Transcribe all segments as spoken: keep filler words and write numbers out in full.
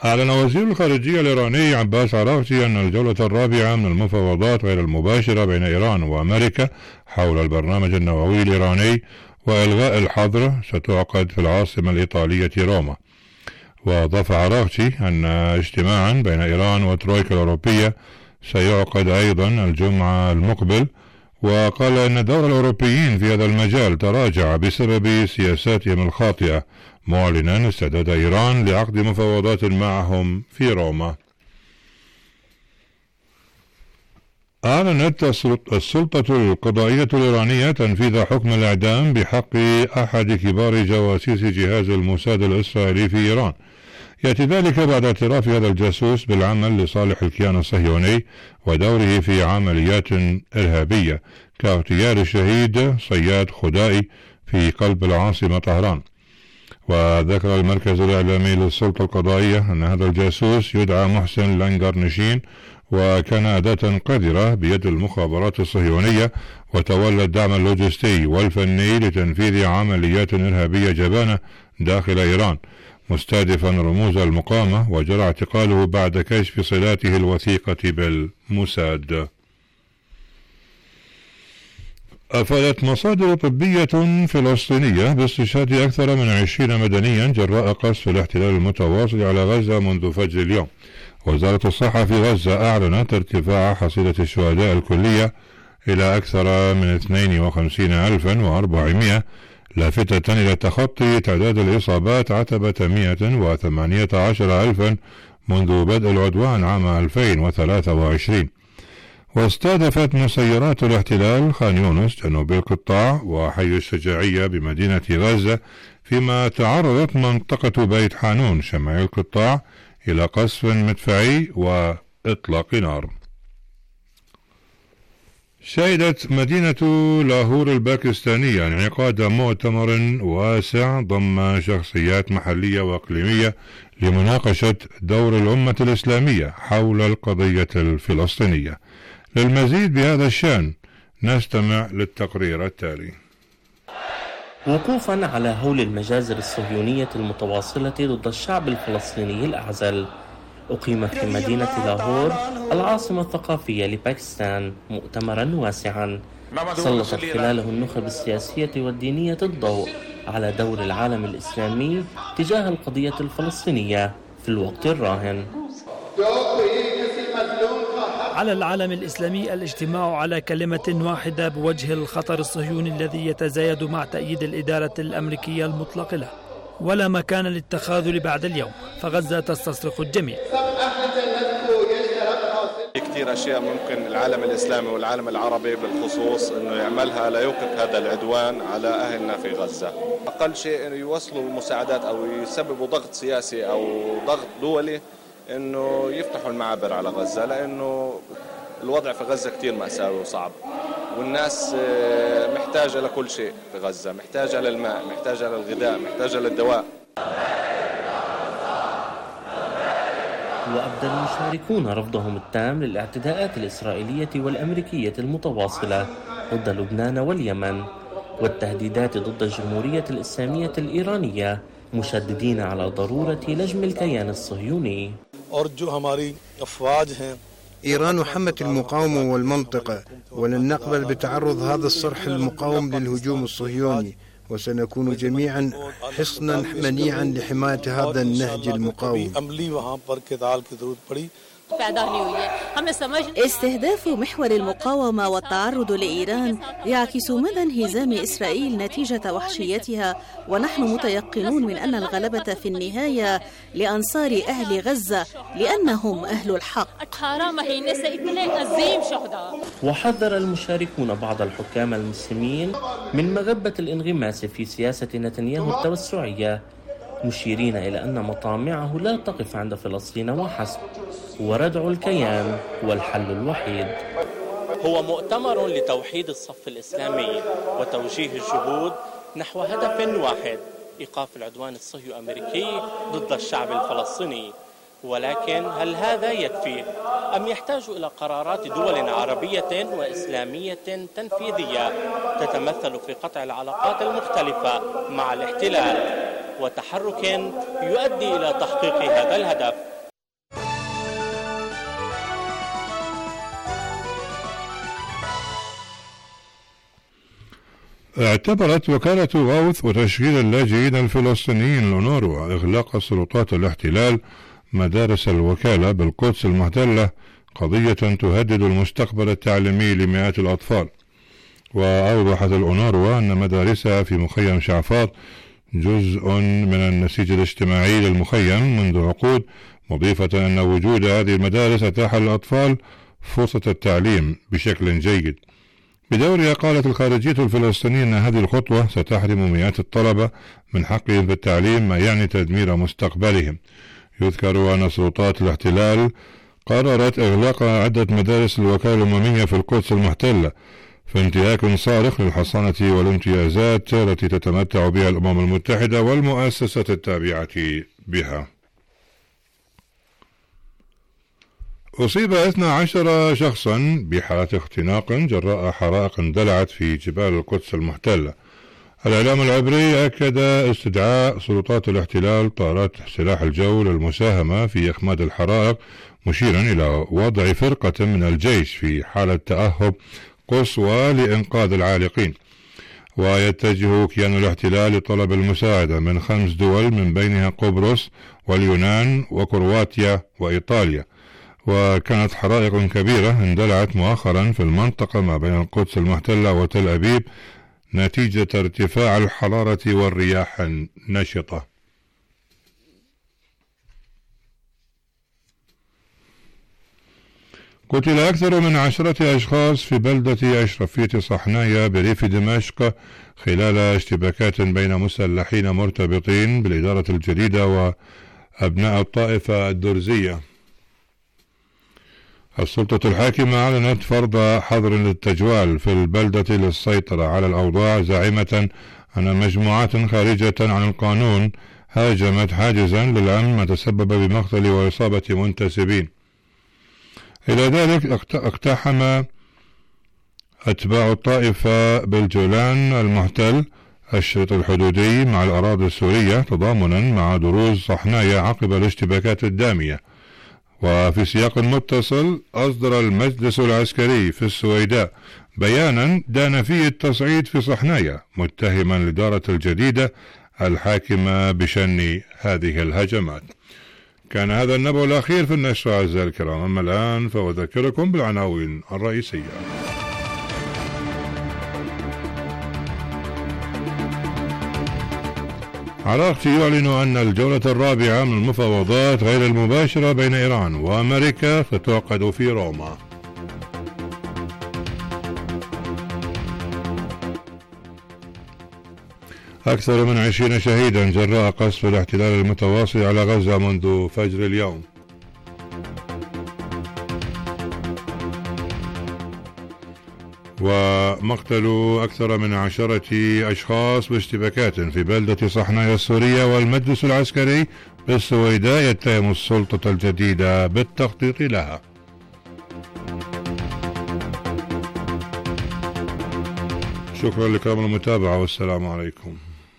أعلن وزير الخارجية الإيراني عباس عراقجي أن الجولة الرابعة من المفاوضات غير المباشرة بين إيران وأمريكا حول البرنامج النووي الإيراني وإلغاء الحظر ستعقد في العاصمة الإيطالية روما. وأضاف عراقجي أن اجتماعا بين إيران والترويكا الأوروبية سيعقد أيضا الجمعة المقبل، وقال أن دور الأوروبيين في هذا المجال تراجع بسبب سياساتهم الخاطئة، معلنا استعداد إيران لعقد مفاوضات معهم في روما. أعلنت السلطة القضائية الإيرانية تنفيذ حكم الإعدام بحق أحد كبار جواسيس جهاز الموساد الإسرائيلي في إيران. يأتي ذلك بعد اعتراف هذا الجاسوس بالعمل لصالح الكيان الصهيوني ودوره في عمليات إرهابية كاغتيال الشهيد صياد خدائي في قلب العاصمة طهران. وذكر المركز الإعلامي للسلطة القضائية أن هذا الجاسوس يدعى محسن لانجرنشين، وكان أداة قذرة بيد المخابرات الصهيونية، وتولى الدعم اللوجستي والفني لتنفيذ عمليات إرهابية جبانة داخل إيران مستهدفا رموز المقاومة، وجرى اعتقاله بعد كشف صلاته الوثيقة بالموساد. أفادت مصادر طبية فلسطينية باستشهاد أكثر من عشرين مدنيا جراء قصف الاحتلال المتواصل على غزة منذ فجر اليوم. وزارة الصحة في غزة أعلنت ارتفاع حصيلة الشهداء الكلية إلى أكثر من اثنين وخمسين ألفا وأربعمائة، لافتة إلى تخطي تعداد الإصابات عتبة مئة وثمانية عشر ألفا منذ بدء العدوان عام ألفين وثلاثة وعشرين. واستهدفت مسيرات الاحتلال خان يونس جنوب القطاع وحي الشجاعية بمدينة غزة، فيما تعرضت منطقة بيت حانون شمال القطاع إلى قصف مدفعي وإطلاق نار. شهدت مدينة لاهور الباكستانية انعقاد مؤتمر واسع ضم شخصيات محلية وإقليمية لمناقشة دور الأمة الإسلامية حول القضية الفلسطينية. للمزيد بهذا الشأن نستمع للتقرير التالي. وقوفا على هول المجازر الصهيونية المتواصلة ضد الشعب الفلسطيني الأعزل، أقيم في مدينة لاهور العاصمة الثقافية لباكستان مؤتمرا واسعا سلطت خلاله النخب السياسية والدينية الضوء على دور العالم الإسلامي تجاه القضية الفلسطينية في الوقت الراهن. على العالم الإسلامي الاجتماع على كلمة واحدة بوجه الخطر الصهيوني الذي يتزايد مع تأييد الإدارة الأمريكية المطلق له، ولا مكان للتخاذل بعد اليوم، فغزة تستصرخ الجميع. كثير أشياء ممكن العالم الإسلامي والعالم العربي بالخصوص أنه يعملها ليوقف هذا العدوان على أهلنا في غزة. أقل شيء أنه يوصلوا المساعدات أو يسببوا ضغط سياسي أو ضغط دولي أنه يفتحوا المعابر على غزة، لأنه الوضع في غزة كثير مأساوي وصعب، والناس محتاجة لكل شيء في غزة، محتاجة للماء، محتاجة للغذاء، محتاجة للدواء. وأبدى المشاركون رفضهم التام للاعتداءات الإسرائيلية والأمريكية المتواصلة ضد لبنان واليمن والتهديدات ضد الجمهورية الإسلامية الإيرانية، مشددين على ضرورة لجم الكيان الصهيوني. إيران حمت المقاومة والمنطقة، ولن نقبل بتعرض هذا الصرح المقاوم للهجوم الصهيوني، وسنكون جميعا حصنا منيعا لحماية هذا النهج المقاوم. استهداف محور المقاومة والتعرض لإيران يعكس مدى انهزام إسرائيل نتيجة وحشيتها، ونحن متيقنون من أن الغلبة في النهاية لأنصار أهل غزة لأنهم أهل الحق. وحذر المشاركون بعض الحكام المسلمين من مغبة الانغماس في سياسة نتنياهو التوسعية، مشيرين إلى أن مطامعه لا تقف عند فلسطين وحسب، وردع الكيان والحل الوحيد. هو مؤتمر لتوحيد الصف الإسلامي وتوجيه الجهود نحو هدف واحد: إيقاف العدوان الصهيوني الأمريكي ضد الشعب الفلسطيني. ولكن هل هذا يكفي أم يحتاج إلى قرارات دول عربية وإسلامية تنفيذية تتمثل في قطع العلاقات المختلفة مع الاحتلال وتحرك يؤدي إلى تحقيق هذا الهدف؟ اعتبرت وكالة غوث وتشغيل اللاجئين الفلسطينيين الأونروا إغلاق سلطات الاحتلال مدارس الوكالة بالقدس المحتلة قضية تهدد المستقبل التعليمي لمئات الأطفال. وأوضحت الأونروا أن مدارسها في مخيم شعفاط جزء من النسيج الاجتماعي للمخيم منذ عقود، مضيفة أن وجود هذه المدارس أتاح للأطفال فرصة التعليم بشكل جيد. بدورها قالت الخارجية الفلسطينية أن هذه الخطوة ستحرم مئات الطلبة من حقهم في التعليم، ما يعني تدمير مستقبلهم. يذكر أن سلطات الاحتلال قررت إغلاق عدة مدارس الوكالة الأممية في القدس المحتلة في انتهاك صارخ للحصانة والامتيازات التي تتمتع بها الأمم المتحدة والمؤسسات التابعة بها. أصيب اثني عشر شخصا بحالة اختناق جراء حرائق اندلعت في جبال القدس المحتلة. الإعلام العبري أكد استدعاء سلطات الاحتلال طائرات سلاح الجو للمساهمة في إخماد الحرائق، مشيرا إلى وضع فرقة من الجيش في حالة تأهب قصوى لإنقاذ العالقين. ويتجه كيان الاحتلال لطلب المساعدة من خمس دول من بينها قبرص واليونان وكرواتيا وإيطاليا. وكانت حرائق كبيرة اندلعت مؤخرا في المنطقة ما بين القدس المحتلة وتل أبيب نتيجة ارتفاع الحرارة والرياح النشطة. قتل أكثر من عشرة أشخاص في بلدة أشرفية صحنايا بريف دمشق خلال اشتباكات بين مسلحين مرتبطين بالإدارة الجديدة وأبناء الطائفة الدرزية. السلطة الحاكمة أعلنت فرض حظر للتجوال في البلدة للسيطرة على الأوضاع، زاعمة أن مجموعات خارجة عن القانون هاجمت حاجزا للأمن ما تسبب بمقتل وإصابة منتسبين. إلى ذلك اقتحم أتباع الطائفة بالجولان المحتل الشريط الحدودي مع الأراضي السورية تضامنا مع دروز صحنايا عقب الاشتباكات الدامية. وفي سياق متصل أصدر المجلس العسكري في السويداء بيانا دان فيه التصعيد في صحنايا، متهما الإدارة الجديدة الحاكمة بشن هذه الهجمات. كان هذا النبأ الأخير في النشرة أعزائي الكرام. أما الآن فأذكركم بالعناوين الرئيسية. عراقتي يعلن أن الجولة الرابعة من المفاوضات غير المباشرة بين إيران وأمريكا ستعقد في روما. أكثر من عشرين شهيدا جراء قصف الاحتلال المتواصل على غزة منذ فجر اليوم. ومقتل أكثر من عشرة أشخاص باشتباكات في بلدة صحنايا السورية، والمجلس العسكري بالسويداء يتهم السلطة الجديدة بالتخطيط لها. شكرا لكم المتابعة والسلام عليكم.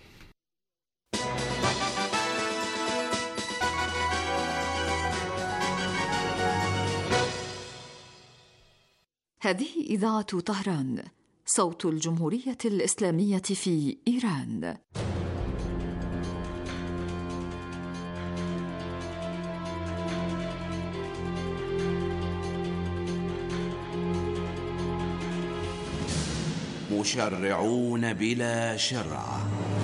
هذه إذاعة طهران، صوت الجمهورية الإسلامية في إيران. مشرعون بلا شرع.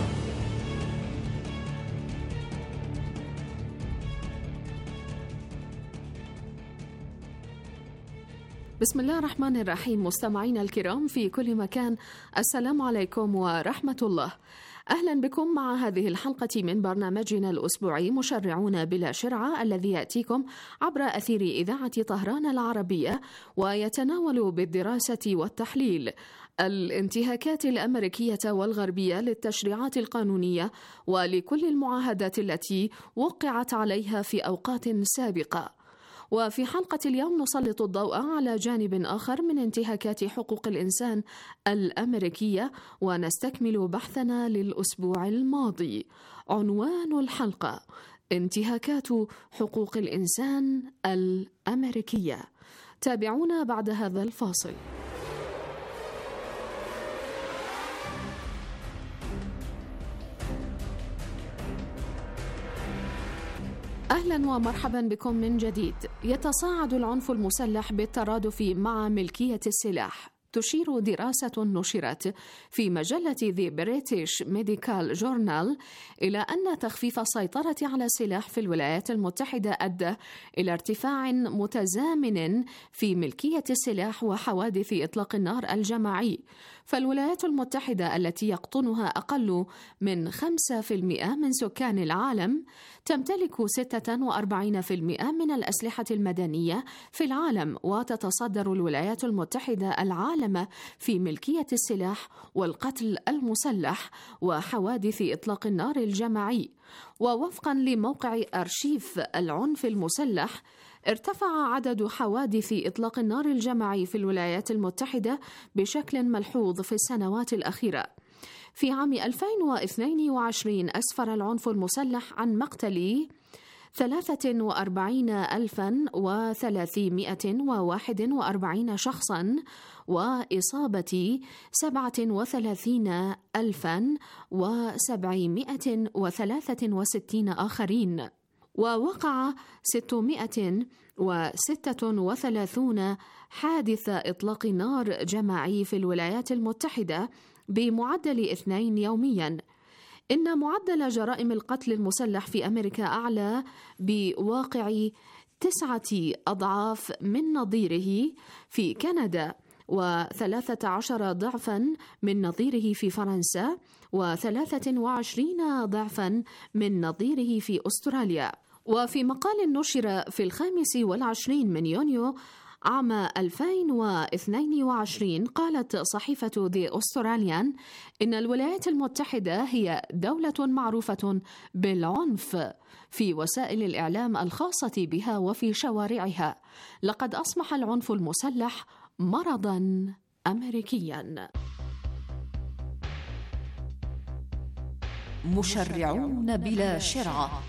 بسم الله الرحمن الرحيم. مستمعينا الكرام في كل مكان، السلام عليكم ورحمة الله. أهلا بكم مع هذه الحلقة من برنامجنا الأسبوعي مشرعون بلا شرعة، الذي يأتيكم عبر أثير إذاعة طهران العربية، ويتناول بالدراسة والتحليل الانتهاكات الأمريكية والغربية للتشريعات القانونية ولكل المعاهدات التي وقعت عليها في أوقات سابقة. وفي حلقة اليوم نسلط الضوء على جانب آخر من انتهاكات حقوق الإنسان الأمريكية، ونستكمل بحثنا للأسبوع الماضي. عنوان الحلقة: انتهاكات حقوق الإنسان الأمريكية. تابعونا بعد هذا الفاصل. أهلا ومرحبا بكم من جديد. يتصاعد العنف المسلح بالترادف مع ملكية السلاح. تشير دراسة نشرت في مجلة The British Medical Journal إلى أن تخفيف السيطرة على السلاح في الولايات المتحدة أدى إلى ارتفاع متزامن في ملكية السلاح وحوادث إطلاق النار الجماعي. فالولايات المتحدة التي يقطنها أقل من خمسة بالمئة من سكان العالم تمتلك ستة وأربعين بالمئة من الأسلحة المدنية في العالم، وتتصدر الولايات المتحدة العالم في ملكية السلاح والقتل المسلح وحوادث إطلاق النار الجماعي. ووفقا لموقع أرشيف العنف المسلح، ارتفع عدد حوادث إطلاق النار الجماعي في الولايات المتحدة بشكل ملحوظ في السنوات الأخيرة. في عام ألفين واثنين وعشرين أسفر العنف المسلح عن مقتل ثلاثة وأربعين ألفا وثلاثمائة وواحد وأربعين شخصا وإصابة سبعة وثلاثين ألفا وسبعمائة وثلاثة وستين آخرين، ووقع ستمائة وستة وثلاثين حادث إطلاق نار جماعي في الولايات المتحدة بمعدل اثنين يومياً. إن معدل جرائم القتل المسلح في أمريكا أعلى بواقع تسعة أضعاف من نظيره في كندا، وثلاثة عشر ضعفاً من نظيره في فرنسا، وثلاثة وعشرين ضعفاً من نظيره في أستراليا. وفي مقال نشر في الخامس والعشرين من يونيو عام ألفين واثنين وعشرين قالت صحيفة The Australian إن الولايات المتحدة هي دولة معروفة بالعنف في وسائل الإعلام الخاصة بها وفي شوارعها. لقد أصبح العنف المسلح مرضاً أمريكياً. مشرعون بلا شرعة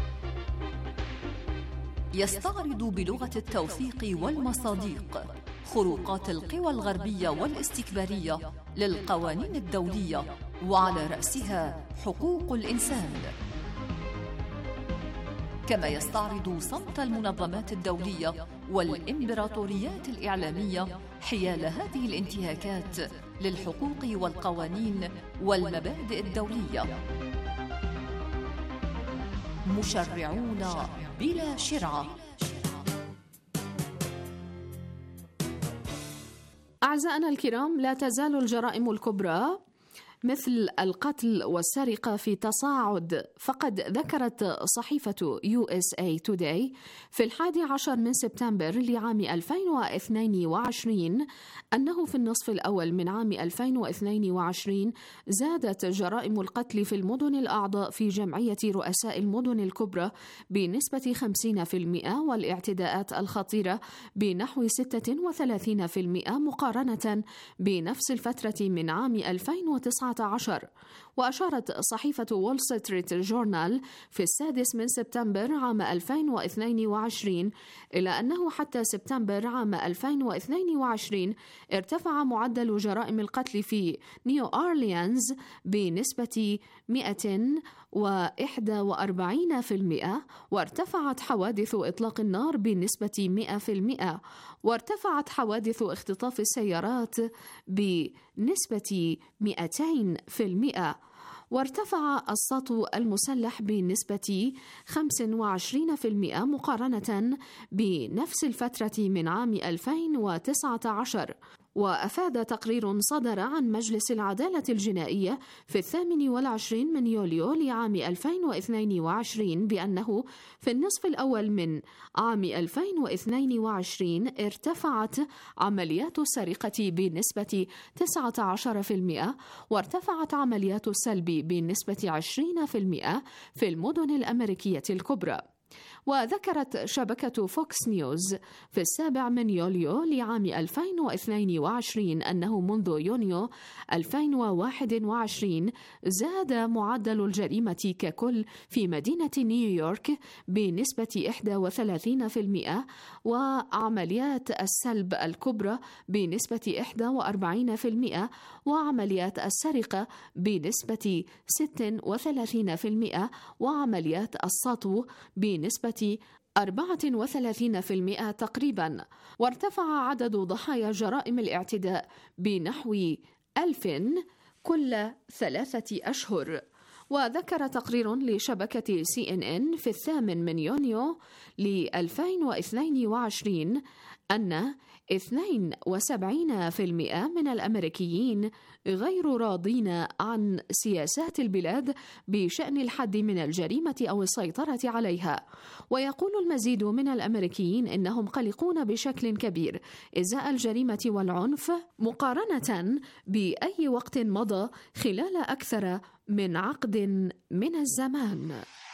يستعرض بلغة التوثيق والمصادق خروقات القوى الغربية والاستكبارية للقوانين الدولية، وعلى رأسها حقوق الإنسان، كما يستعرض صمت المنظمات الدولية والإمبراطوريات الإعلامية حيال هذه الانتهاكات للحقوق والقوانين والمبادئ الدولية. مشرعون بلا شرعة. أعزائنا الكرام، لا تزال الجرائم الكبرى مثل القتل والسرقة في تصاعد. فقد ذكرت صحيفة يو إس إيه Today في الحادي عشر من سبتمبر لعام ألفين واثنين وعشرين أنه في النصف الأول من عام ألفين واثنين وعشرين زادت جرائم القتل في المدن الأعضاء في جمعية رؤساء المدن الكبرى بنسبة خمسين بالمئة، والاعتداءات الخطيرة بنحو ستة وثلاثين بالمئة مقارنة بنفس الفترة من عام ألفين وتسعة عشر. وأشارت صحيفة وول ستريت جورنال في السادس من سبتمبر عام ألفين واثنين وعشرين إلى أنه حتى سبتمبر عام ألفين واثنين وعشرين ارتفع معدل جرائم القتل في نيو أورليانز بنسبة مئة وواحد وأربعين بالمئة، وارتفعت حوادث إطلاق النار بنسبة مئة بالمئة، وارتفعت حوادث اختطاف السيارات بنسبة مئتين بالمئة، وارتفع السطو المسلح بنسبة خمسة وعشرين بالمئة مقارنة بنفس الفترة من عام ألفين وتسعة عشر. وأفاد تقرير صدر عن مجلس العدالة الجنائية في الثامن والعشرين من يوليو لعام ألفين واثنين وعشرين بأنه في النصف الأول من عام ألفين واثنين وعشرين ارتفعت عمليات السرقة بنسبة تسعة عشر بالمئة، وارتفعت عمليات السلب بنسبة عشرين بالمئة في المدن الأمريكية الكبرى. وذكرت شبكة فوكس نيوز في السابع من يوليو لعام ألفين واثنين وعشرين أنه منذ يونيو ألفين وواحد وعشرين زاد معدل الجريمة ككل في مدينة نيويورك بنسبة واحد وثلاثين بالمئة، وعمليات السلب الكبرى بنسبة واحد وأربعين بالمئة، وعمليات السرقة بنسبة ستة وثلاثين بالمئة، وعمليات السطو بنسبة بنسبة أربعة وثلاثين بالمئة تقريبا، وارتفع عدد ضحايا جرائم الاعتداء بنحو ألف كل ثلاثة أشهر. وذكر تقرير لشبكة سي إن إن في الثامن من يونيو لألفين واثنين وعشرين أن اثنين وسبعين بالمئة من الأمريكيين غير راضين عن سياسات البلاد بشأن الحد من الجريمة أو السيطرة عليها. ويقول المزيد من الأمريكيين إنهم قلقون بشكل كبير إزاء الجريمة والعنف مقارنة بأي وقت مضى خلال أكثر من عقد من الزمان.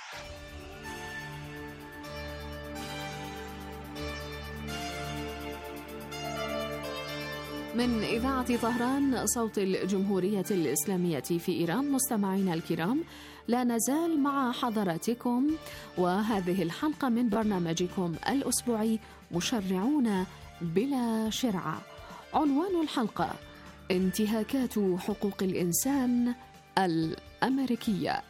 من إذاعة طهران صوت الجمهورية الإسلامية في إيران، مستمعينا الكرام، لا نزال مع حضراتكم وهذه الحلقة من برنامجكم الأسبوعي مشرعون بلا شرعة. عنوان الحلقة: انتهاكات حقوق الإنسان الأمريكية.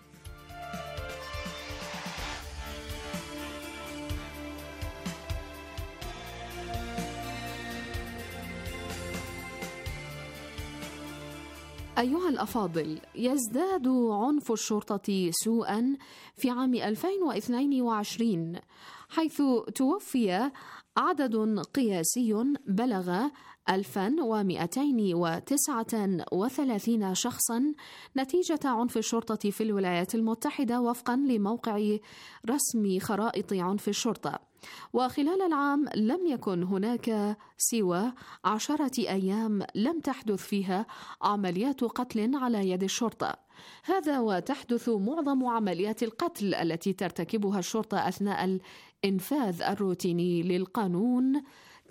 أيها الأفاضل، يزداد عنف الشرطة سوءا في عام ألفين واثنين وعشرين، حيث توفي عدد قياسي بلغ ألفا ومئتين وتسعة وثلاثين شخصا نتيجة عنف الشرطة في الولايات المتحدة وفقا لموقع رسمي خرائط عنف الشرطة. وخلال العام لم يكن هناك سوى عشرة أيام لم تحدث فيها عمليات قتل على يد الشرطة، هذا وتحدث معظم عمليات القتل التي ترتكبها الشرطة أثناء الإنفاذ الروتيني للقانون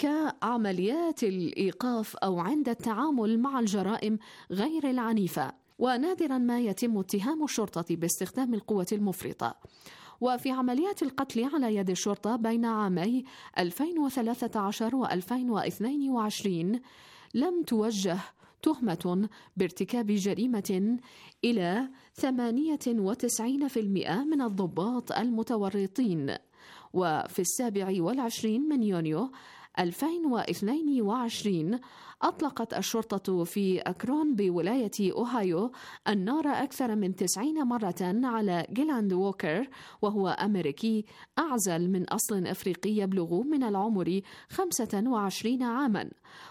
كعمليات الإيقاف أو عند التعامل مع الجرائم غير العنيفة، ونادرا ما يتم اتهام الشرطة باستخدام القوة المفرطة. وفي عمليات القتل على يد الشرطة بين عامي ألفين وثلاثة عشر وألفين واثنين وعشرين لم توجه تهمة بارتكاب جريمة إلى ثمانية وتسعين بالمئة من الضباط المتورطين. وفي السابع والعشرين من يونيو ألفين واثنين وعشرين أطلقت الشرطة في أكرون بولاية أوهايو النار أكثر من تسعين مرة على جيلاند ووكر، وهو أمريكي أعزل من أصل أفريقي يبلغ من العمر خمسة وعشرين عاما.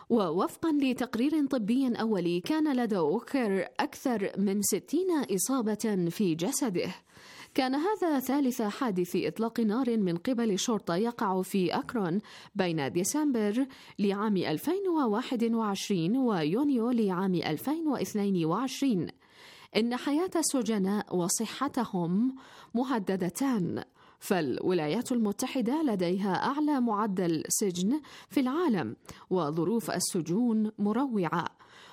ووفقا لتقرير طبي أولي كان لدى ووكر أكثر من ستين إصابة في جسده. كان هذا ثالث حادث إطلاق نار من قبل الشرطة يقع في أكرون بين ديسمبر لعام ألفين وواحد وعشرين ويونيو لعام ألفين واثنين وعشرين. إن حياة السجناء وصحتهم مهددتان، فالولايات المتحدة لديها أعلى معدل سجن في العالم وظروف السجون مروعة.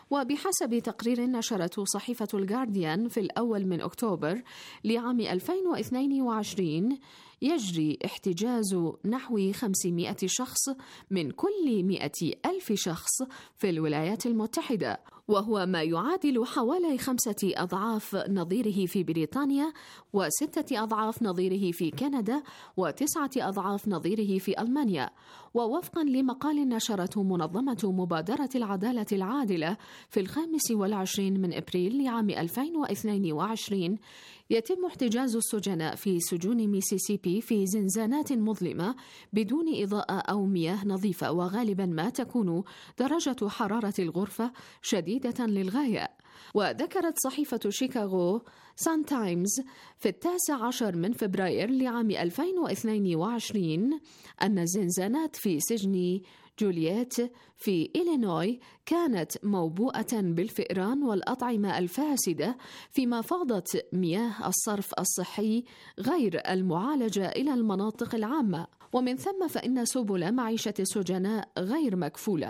وبحسب تقرير نشرته صحيفة الجارديان في الأول من أكتوبر لعام ألفين واثنين وعشرين، يجري احتجاز نحو خمسمائة شخص من كل مئة ألف شخص في الولايات المتحدة، وهو ما يعادل حوالي خمسة أضعاف نظيره في بريطانيا، وستة أضعاف نظيره في كندا، وتسعة أضعاف نظيره في ألمانيا. ووفقا لمقال نشرته منظمة مبادرة العدالة العادلة في الخامس والعشرين من أبريل لعام ألفين واثنين وعشرين، يتم احتجاز السجناء في سجون ميسيسيبي في زنزانات مظلمة بدون إضاءة أو مياه نظيفة، وغالبا ما تكون درجة حرارة الغرفة شديدة للغاية. وذكرت صحيفة شيكاغو سان تايمز في التاسع عشر من فبراير لعام ألفين واثنين وعشرين أن الزنزانات في سجن جولييت في إلينوي كانت موبوءة بالفئران والأطعمة الفاسدة، فيما فاضت مياه الصرف الصحي غير المعالجة إلى المناطق العامة، ومن ثم فإن سبل معيشة السجناء غير مكفولة.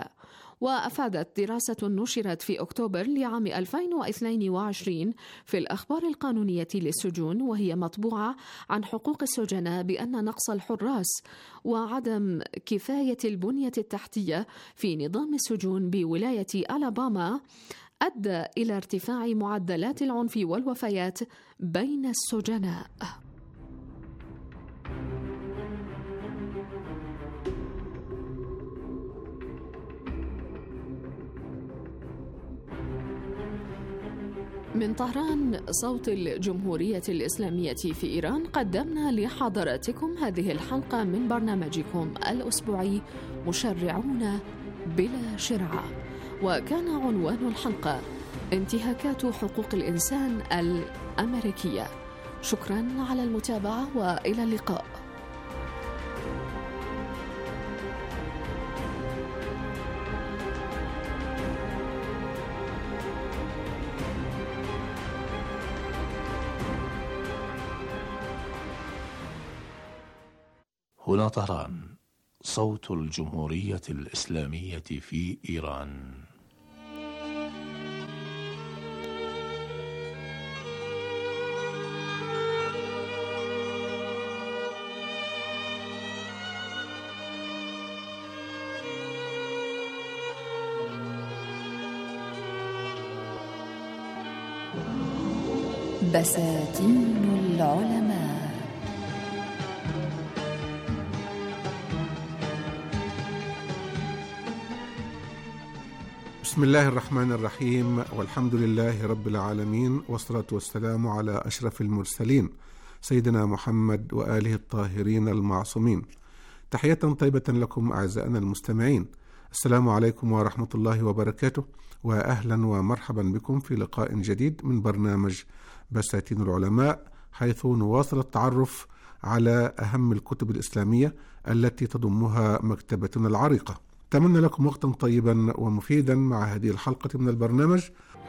وأفادت دراسة نشرت في أكتوبر لعام ألفين واثنين وعشرين في الأخبار القانونية للسجون وهي مطبوعة عن حقوق السجناء بأن نقص الحراس وعدم كفاية البنية التحتية في نظام السجون بولاية ألاباما أدى إلى ارتفاع معدلات العنف والوفيات بين السجناء. من طهران صوت الجمهورية الإسلامية في إيران، قدمنا لحضراتكم هذه الحلقة من برنامجكم الأسبوعي مشرعون بلا شرعة، وكان عنوان الحلقة انتهاكات حقوق الإنسان الأمريكية. شكرا على المتابعة وإلى اللقاء. هنا طهران، صوت الجمهورية الإسلامية في إيران. بساتين العلماء. بسم الله الرحمن الرحيم، والحمد لله رب العالمين، والصلاة والسلام على أشرف المرسلين سيدنا محمد وآله الطاهرين المعصومين. تحية طيبة لكم أعزائنا المستمعين، السلام عليكم ورحمة الله وبركاته، وأهلا ومرحبا بكم في لقاء جديد من برنامج بساتين العلماء، حيث نواصل التعرف على أهم الكتب الإسلامية التي تضمها مكتبتنا العريقة. أتمنى لكم وقتا طيبا ومفيدا مع هذه الحلقة من البرنامج.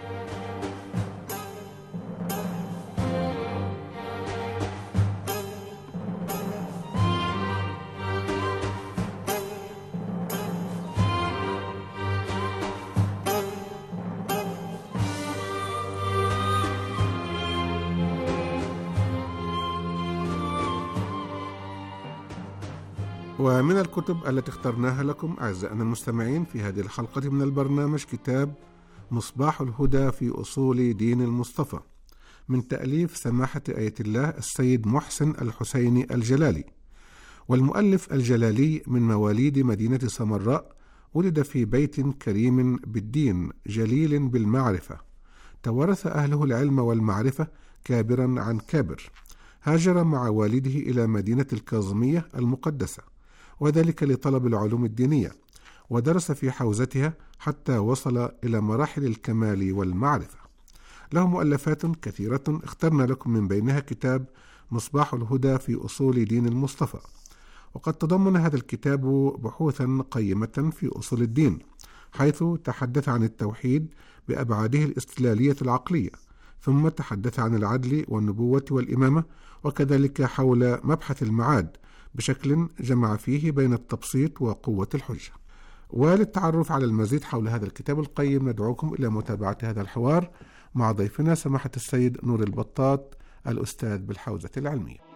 ومن الكتب التي اخترناها لكم أعزائنا المستمعين في هذه الحلقة من البرنامج كتاب مصباح الهدى في أصول دين المصطفى، من تأليف سماحة آية الله السيد محسن الحسيني الجلالي. والمؤلف الجلالي من مواليد مدينة سمراء، ولد في بيت كريم بالدين جليل بالمعرفة، تورث أهله العلم والمعرفة كابرا عن كابر. هاجر مع والده إلى مدينة الكاظمية المقدسة، وذلك لطلب العلوم الدينية، ودرس في حوزتها حتى وصل إلى مراحل الكمال والمعرفة. له مؤلفات كثيرة، اخترنا لكم من بينها كتاب مصباح الهدى في أصول دين المصطفى. وقد تضمن هذا الكتاب بحوثا قيمة في أصول الدين، حيث تحدث عن التوحيد بأبعاده الاستدلالية العقلية، ثم تحدث عن العدل والنبوة والإمامة، وكذلك حول مبحث المعاد بشكل جمع فيه بين التبسيط وقوة الحجة. وللتعرف على المزيد حول هذا الكتاب القيم ندعوكم إلى متابعة هذا الحوار مع ضيفنا سماحة السيد نور البطاط، الأستاذ بالحوزة العلمية.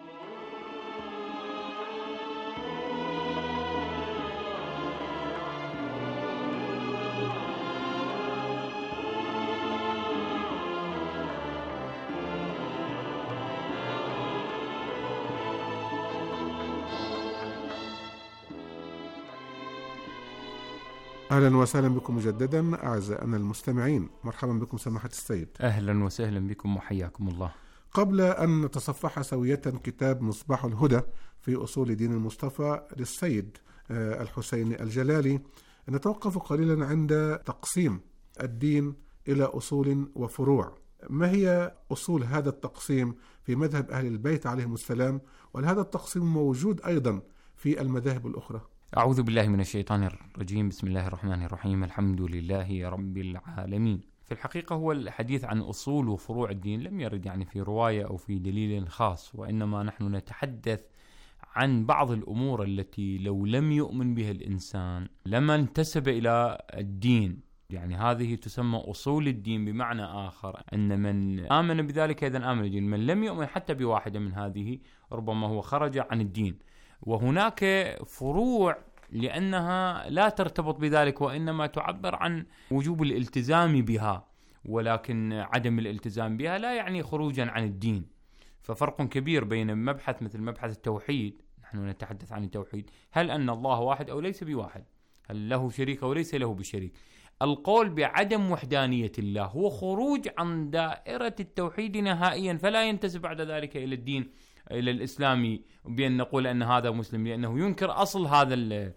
أهلا وسهلا بكم مجددا أعزائنا المستمعين، مرحبا بكم سماحة السيد. أهلا وسهلا بكم وحياكم الله. قبل أن نتصفح سوية كتاب مصباح الهدى في أصول دين المصطفى للسيد الحسيني الجلالي، نتوقف قليلا عند تقسيم الدين إلى أصول وفروع. ما هي أصول هذا التقسيم في مذهب أهل البيت عليهم السلام، وهذا التقسيم موجود أيضا في المذاهب الأخرى؟ أعوذ بالله من الشيطان الرجيم، بسم الله الرحمن الرحيم، الحمد لله رب العالمين. في الحقيقة هو الحديث عن أصول وفروع الدين لم يرد يعني في رواية أو في دليل خاص، وإنما نحن نتحدث عن بعض الأمور التي لو لم يؤمن بها الإنسان لما انتسب إلى الدين، يعني هذه تسمى أصول الدين. بمعنى آخر أن من آمن بذلك إذن آمن الدين، من لم يؤمن حتى بواحدة من هذه ربما هو خرج عن الدين. وهناك فروع لأنها لا ترتبط بذلك، وإنما تعبر عن وجوب الالتزام بها، ولكن عدم الالتزام بها لا يعني خروجا عن الدين. ففرق كبير بين مبحث مثل مبحث التوحيد، نحن نتحدث عن التوحيد، هل أن الله واحد أو ليس بواحد، هل له شريك أو ليس له بشريك، القول بعدم وحدانية الله هو خروج عن دائرة التوحيد نهائيا، فلا ينتسب بعد ذلك إلى الدين إلى الإسلامي بأن نقول أن هذا مسلم، لأنه ينكر أصل هذا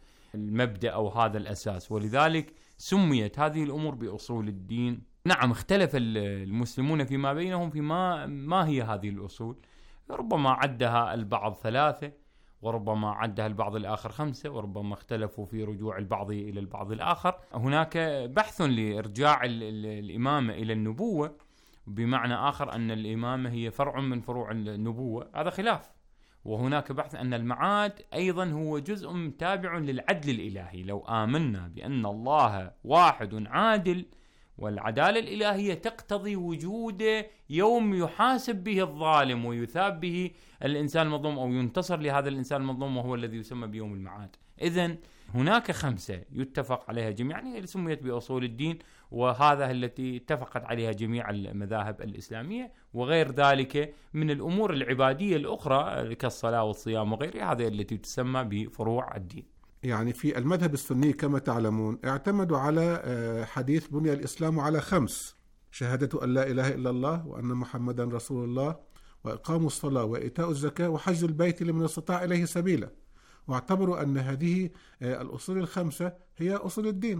المبدأ أو هذا الأساس، ولذلك سميت هذه الأمور بأصول الدين. نعم اختلف المسلمون فيما بينهم فيما ما هي هذه الأصول، ربما عدها البعض ثلاثة، وربما عدها البعض الآخر خمسة، وربما اختلفوا في رجوع البعض إلى البعض الآخر. هناك بحث لإرجاع الإمامة إلى النبوة، بمعنى آخر أن الإمامة هي فرع من فروع النبوة، هذا خلاف. وهناك بحث أن المعاد أيضا هو جزء تابع للعدل الإلهي. لو آمنا بأن الله واحد عادل، والعدالة الإلهية تقتضي وجود يوم يحاسب به الظالم ويثاب به الإنسان المظلوم أو ينتصر لهذا الإنسان المظلوم، وهو الذي يسمى بيوم المعاد. إذن هناك خمسة يتفق عليها جميعا، يعني سميت بأصول الدين، وهذا التي اتفقت عليها جميع المذاهب الإسلامية، وغير ذلك من الأمور العبادية الأخرى كالصلاة والصيام وغيرها، هذه التي تسمى بفروع الدين. يعني في المذهب السني كما تعلمون اعتمدوا على حديث بني الإسلام على خمس: شهادة أن لا إله إلا الله وأن محمدا رسول الله، وإقام الصلاة وإيتاء الزكاة وحج البيت لمن استطاع إليه سبيلا، واعتبروا أن هذه الأصول الخمسة هي أصول الدين.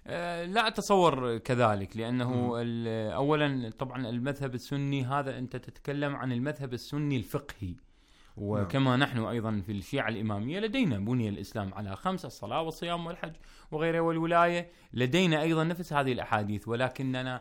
لا أتصور كذلك، لأنه أولا طبعا المذهب السني هذا أنت تتكلم عن المذهب السني الفقهي، وكما نحن أيضا في الشيعة الإمامية لدينا بني الإسلام على خمسة: الصلاة والصيام والحج وغيره والولاية، لدينا أيضا نفس هذه الأحاديث، ولكننا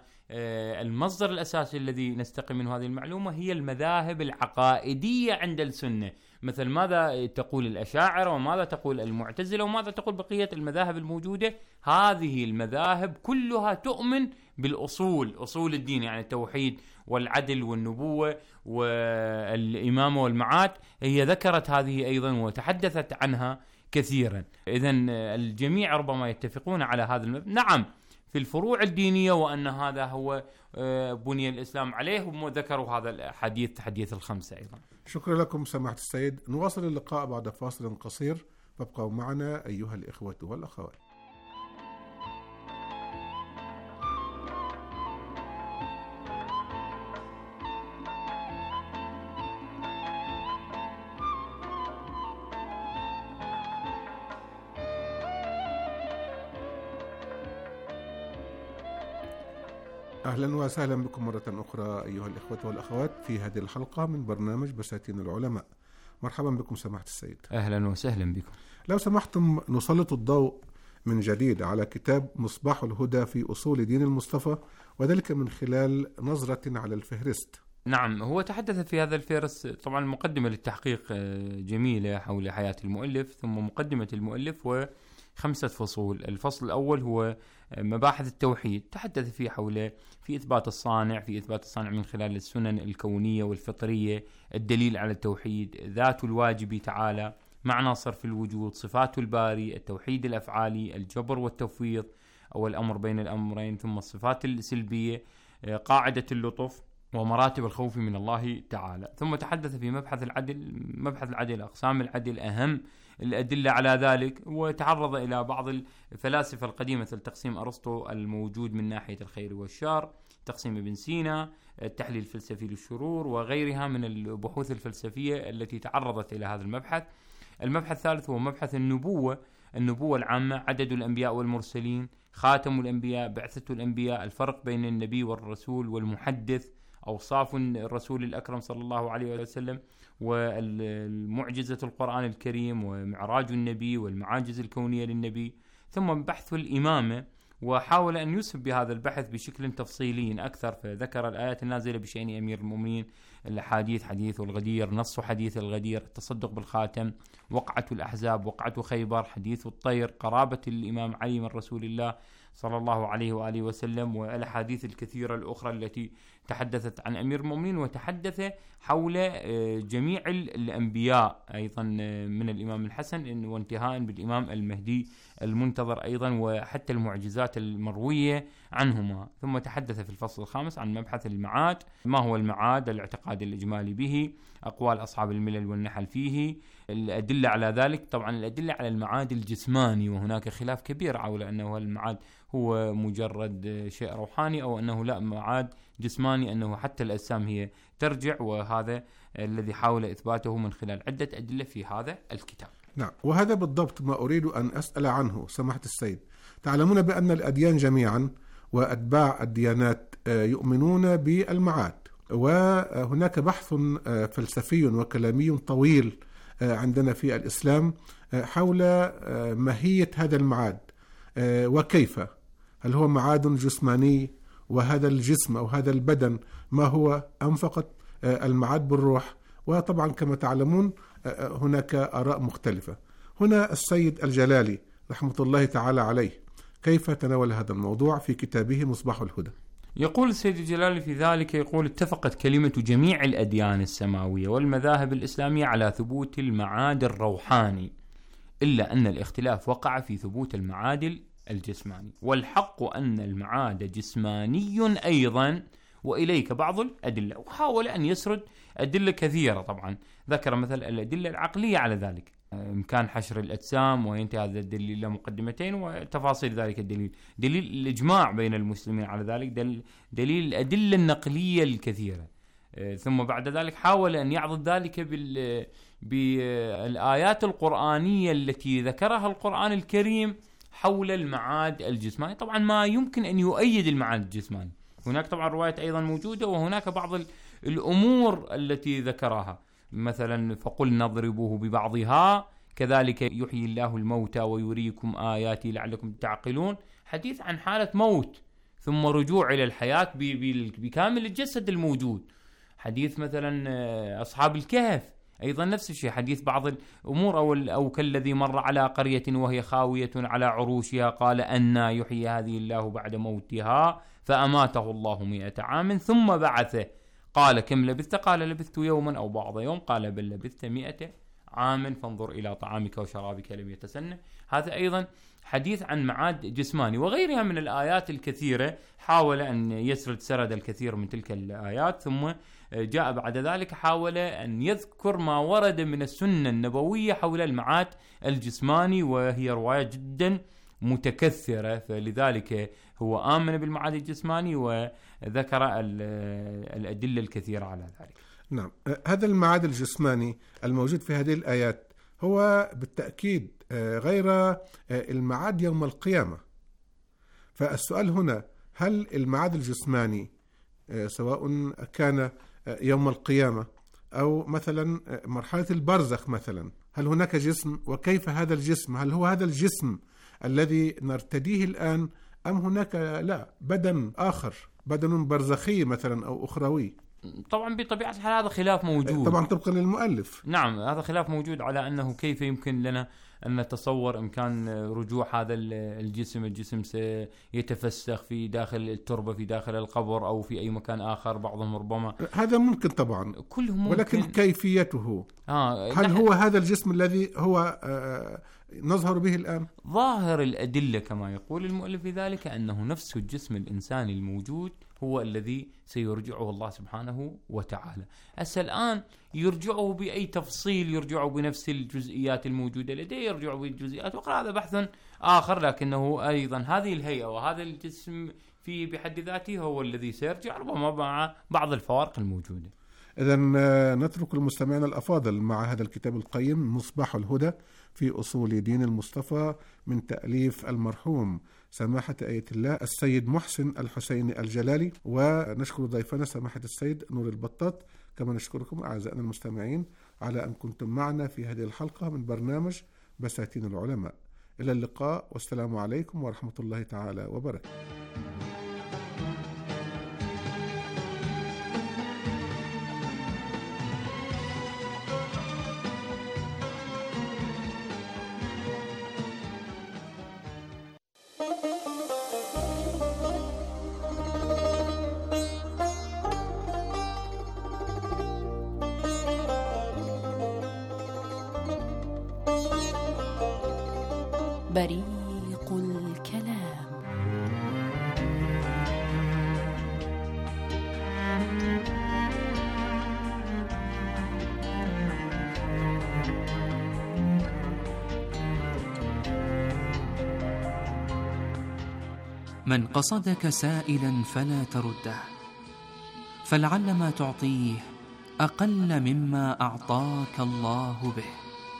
المصدر الأساسي الذي نستقي منه هذه المعلومة هي المذاهب العقائدية عند السنة، مثل ماذا تقول الأشاعرة وماذا تقول المعتزلة وماذا تقول بقية المذاهب الموجودة. هذه المذاهب كلها تؤمن بالأصول، أصول الدين، يعني التوحيد والعدل والنبوة والإمامة والمعاد، هي ذكرت هذه أيضا وتحدثت عنها كثيرا. إذن الجميع ربما يتفقون على هذا المبدأ. نعم في الفروع الدينية، وأن هذا هو بني الإسلام عليه، وذكروا هذا الحديث حديث الخمسة أيضا. شكرا لكم سماحة السيد. نواصل اللقاء بعد فاصل قصير، فابقوا معنا أيها الإخوة والأخوات. أهلا وسهلا بكم مرة أخرى أيها الإخوة والأخوات في هذه الحلقة من برنامج بساتين العلماء. مرحبا بكم سماحة السيد. أهلا وسهلا بكم. لو سمحتم نسلط الضوء من جديد على كتاب مصباح الهدى في أصول دين المصطفى، وذلك من خلال نظرة على الفهرست. نعم، هو تحدث في هذا الفهرست طبعا مقدمة للتحقيق جميلة حول حياة المؤلف، ثم مقدمة المؤلف وخمسة فصول. الفصل الأول هو مباحث التوحيد، تحدث فيه حول في إثبات الصانع، في إثبات الصانع من خلال السنن الكونية والفطرية، الدليل على التوحيد، ذات الواجب تعالى، معنى صرف الوجود، صفات الباري، التوحيد الأفعالي، الجبر والتفويض أو الأمر بين الأمرين، ثم الصفات السلبية، قاعدة اللطف، ومراتب الخوف من الله تعالى. ثم تحدث في مبحث العدل، مبحث العدل، أقسام العدل، أهم الأدلة على ذلك، وتعرض إلى بعض الفلاسفة القديمة مثل تقسيم أرسطو الموجود من ناحية الخير والشر، تقسيم ابن سينا، التحليل الفلسفي للشرور، وغيرها من البحوث الفلسفية التي تعرضت إلى هذا المبحث. المبحث الثالث هو مبحث النبوة، النبوة العامة، عدد الأنبياء والمرسلين، خاتم الأنبياء، بعثة الأنبياء، الفرق بين النبي والرسول والمحدث، أوصاف الرسول الأكرم صلى الله عليه وسلم، والمعجزة القرآن الكريم، ومعراج النبي، والمعاجز الكونية للنبي. ثم بحث الإمامة، وحاول أن يسهب بهذا البحث بشكل تفصيلي أكثر، فذكر الآيات النازلة بشأن أمير المؤمنين، الحديث حديث الغدير، نص حديث الغدير، التصدق بالخاتم، وقعة الأحزاب، وقعة خيبر، حديث الطير، قرابة الإمام علي من رسول الله صلى الله عليه وآله وسلم، والأحاديث الكثيرة الأخرى التي تحدثت عن أمير المؤمنين، وتحدث حول جميع الأنبياء أيضا من الإمام الحسن وانتهاء بالإمام المهدي المنتظر أيضا، وحتى المعجزات المروية عنهما. ثم تحدث في الفصل الخامس عن مبحث المعاد، ما هو المعاد، الاعتقاد الإجمالي به، أقوال أصحاب الملل والنحل فيه، الأدلة على ذلك طبعا الأدلة على المعاد الجسماني، وهناك خلاف كبير حول أنه المعاد هو مجرد شيء روحاني أو أنه لا معاد جسماني، أنه حتى الأجسام هي ترجع، وهذا الذي حاول إثباته من خلال عدة أدلة في هذا الكتاب. نعم، وهذا بالضبط ما أريد أن أسأل عنه سماحة السيد. تعلمون بأن الأديان جميعا وأتباع الديانات يؤمنون بالمعاد، وهناك بحث فلسفي وكلامي طويل عندنا في الإسلام حول ماهية هذا المعاد وكيف، هل هو معاد جسماني وهذا الجسم أو هذا البدن ما هو أم فقط المعاد بالروح؟ وطبعا كما تعلمون هناك آراء مختلفة. هنا السيد الجلالي رحمة الله تعالى عليه كيف تناول هذا الموضوع في كتابه مصباح الهدى؟ يقول السيد الجلالي في ذلك، يقول: اتفقت كلمة جميع الأديان السماوية والمذاهب الإسلامية على ثبوت المعاد الروحاني، إلا أن الاختلاف وقع في ثبوت المعاد الجسماني، والحق أن المعاد جسماني أيضا، وإليك بعض الأدلة. وحاول أن يسرد أدلة كثيرة، طبعا ذكر مثلا الأدلة العقلية على ذلك، إمكان حشر الأجسام، وينتهي هذا الدليل إلى مقدمتين وتفاصيل ذلك الدليل، دليل الإجماع بين المسلمين على ذلك، دل دليل الأدلة النقلية الكثيرة. ثم بعد ذلك حاول أن يعضد ذلك بال بالآيات القرآنية التي ذكرها القرآن الكريم حول المعاد الجسماني. طبعا ما يمكن أن يؤيد المعاد الجسماني، هناك طبعا روايات أيضا موجودة، وهناك بعض الأمور التي ذكرها، مثلا فقل نضربوه ببعضها كذلك يحيي الله الموتى ويريكم آياتي لعلكم تعقلون، حديث عن حالة موت ثم رجوع إلى الحياة بكامل الجسد الموجود. حديث مثلا أصحاب الكهف أيضا نفس الشيء، حديث بعض الأمور أو, أو كالذي مر على قرية وهي خاوية على عروشها قال أنى يحيي هذه الله بعد موتها فأماته الله مئة عام ثم بعثه قال كم لبثت؟ قال لبثت يوما أو بعض يوم، قال بل لبثت مئة عام فانظر إلى طعامك وشرابك لم يتسنى. هذا أيضا حديث عن معاد جسماني، وغيرها من الآيات الكثيرة. حاول أن يسرد سرد الكثير من تلك الآيات، ثم جاء بعد ذلك حاول أن يذكر ما ورد من السنة النبوية حول المعاد الجسماني، وهي رواية جدا متكثرة، فلذلك هو آمن بالمعاد الجسماني وذكر الأدلة الكثيرة على ذلك. نعم، هذا المعاد الجسماني الموجود في هذه الآيات هو بالتأكيد غير المعاد يوم القيامة. فالسؤال هنا، هل المعاد الجسماني سواء كان يوم القيامة أو مثلا مرحلة البرزخ مثلا، هل هناك جسم؟ وكيف هذا الجسم؟ هل هو هذا الجسم الذي نرتديه الآن أم هناك لا بدن آخر، بدن برزخي مثلا أو أخروي؟ طبعا بطبيعة الحال هذا خلاف موجود، طبعا طبقا للمؤلف. نعم، هذا خلاف موجود على أنه كيف يمكن لنا أن نتصور إمكان رجوع هذا الجسم الجسم سيتفسخ في داخل التربة في داخل القبر أو في أي مكان آخر، بعضهم ربما هذا ممكن طبعا، كلهم ممكن. ولكن كيفيته آه هل هو هذا الجسم الذي هو آه نظهر به الآن؟ ظاهر الأدلة كما يقول المؤلف في ذلك أنه نفس الجسم الإنساني الموجود هو الذي سيرجعه الله سبحانه وتعالى. هسه الآن يرجعه بأي تفصيل، يرجعه بنفس الجزئيات الموجودة لديه، يرجعه بالجزئيات، وهذا بحث آخر، لكنه أيضا هذه الهيئة وهذا الجسم في بحد ذاته هو الذي سيرجع، ربما مع بعض الفوارق الموجودة. إذن نترك المستمعين الأفاضل مع هذا الكتاب القيم مصباح الهدى في أصول دين المصطفى من تأليف المرحوم سماحة آية الله السيد محسن الحسيني الجلالي، ونشكر ضيفنا سماحة السيد نور البطاط، كما نشكركم أعزائنا المستمعين على أن كنتم معنا في هذه الحلقة من برنامج بساتين العلماء. إلى اللقاء، والسلام عليكم ورحمة الله تعالى وبركاته. بريق الكلام. من قصدك سائلا فلا ترده، فلعل ما تعطيه أقل مما أعطاك الله به.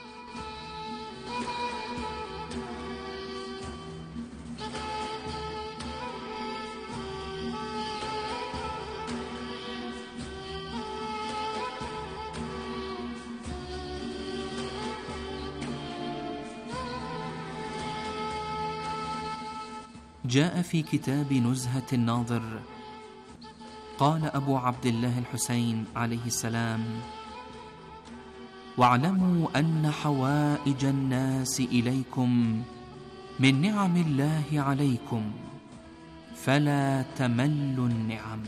جاء في كتاب نزهة الناظر، قال أبو عبد الله الحسين عليه السلام: واعلموا أن حوائج الناس إليكم من نعم الله عليكم، فلا تملوا النعم.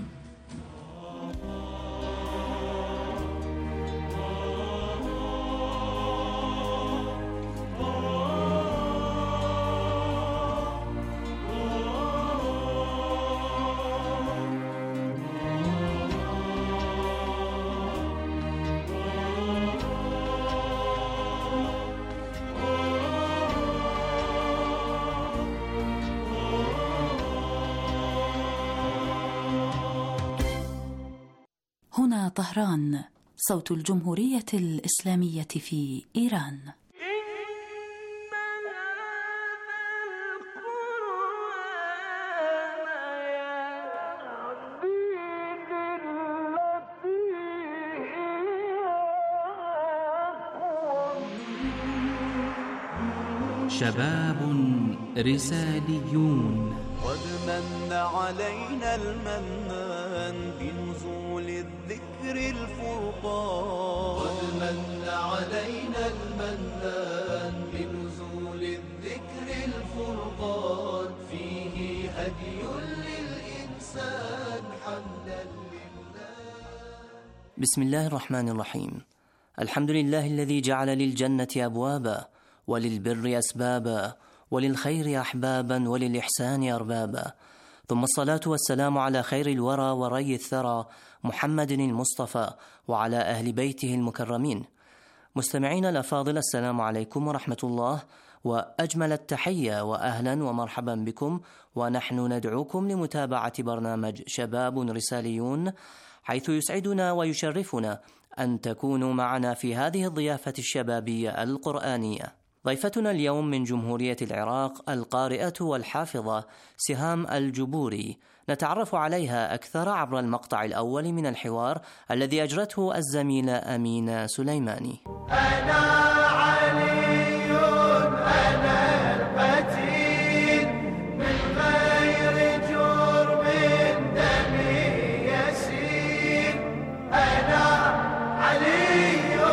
هنا طهران، صوت الجمهورية الإسلامية في إيران. شباب رساليون. قد من علينا المنان بنزول الذكر الفرقان، قد من علينا المنان بنزول الذكر الفرقان، فيه هدي للإنسان حمدا لله. بسم الله الرحمن الرحيم. الحمد لله الذي جعل للجنة أبوابا، وللبر أسبابا، وللخير أحبابا، وللإحسان أربابا، ثم الصلاة والسلام على خير الورى وري الثرى محمد المصطفى وعلى أهل بيته المكرمين. مستمعين الأفاضل، السلام عليكم ورحمة الله، وأجمل التحية وأهلا ومرحبا بكم، ونحن ندعوكم لمتابعة برنامج شباب رساليون، حيث يسعدنا ويشرفنا أن تكونوا معنا في هذه الضيافة الشبابية القرآنية. ضيفتنا اليوم من جمهورية العراق القارئة والحافظة سهام الجبوري، نتعرف عليها أكثر عبر المقطع الأول من الحوار الذي أجرته الزميلة أمينة سليماني. أنا علي أنا القتيل من غير جرم دمي يسير، أنا علي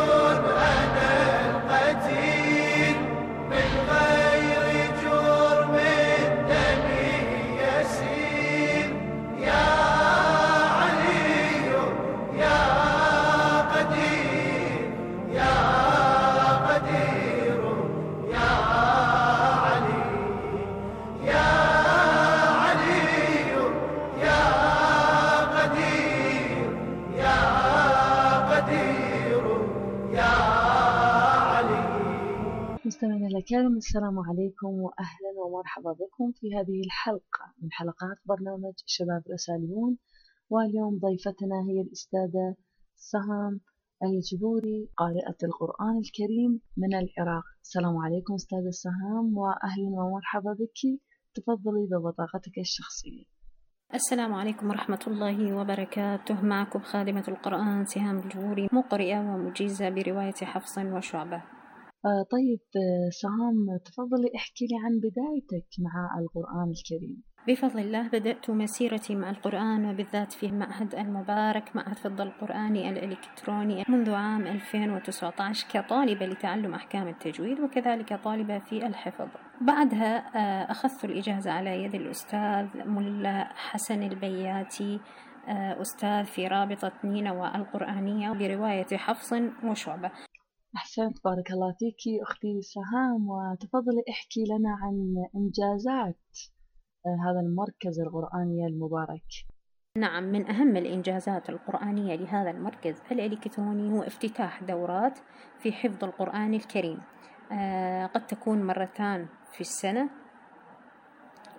مستمعينا الكرام، السلام عليكم وأهلا ومرحبا بكم في هذه الحلقة من حلقات برنامج شباب رساليون. واليوم ضيفتنا هي الأستاذة سهام الجبوري، قارئة القرآن الكريم من العراق. السلام عليكم أستاذة سهام وأهلا ومرحبا بك، تفضلي ببطاقتك الشخصية. السلام عليكم ورحمة الله وبركاته. معكم خادمة القرآن سهام الجبوري، مقرئة ومجيزة برواية حفص وشعبة. آه طيب سهام، تفضلي احكي لي عن بدايتك مع القرآن الكريم. بفضل الله بدأت مسيرتي مع القرآن، وبالذات في المعهد المبارك معهد فضل القرآني الإلكتروني منذ عام ألفين وتسعة عشر كطالبة لتعلم أحكام التجويد، وكذلك طالبة في الحفظ. بعدها أخذت الإجازة على يد الأستاذ ملا حسن البياتي، أستاذ في رابطة نينوى القرآنية برواية حفص وشعبة. أحسنت، بارك الله فيك أختي سهام. وتفضلي احكي لنا عن إنجازات هذا المركز القرآني المبارك. نعم، من أهم الإنجازات القرآنية لهذا المركز الإلكتروني هو افتتاح دورات في حفظ القرآن الكريم، آه قد تكون مرتان في السنة،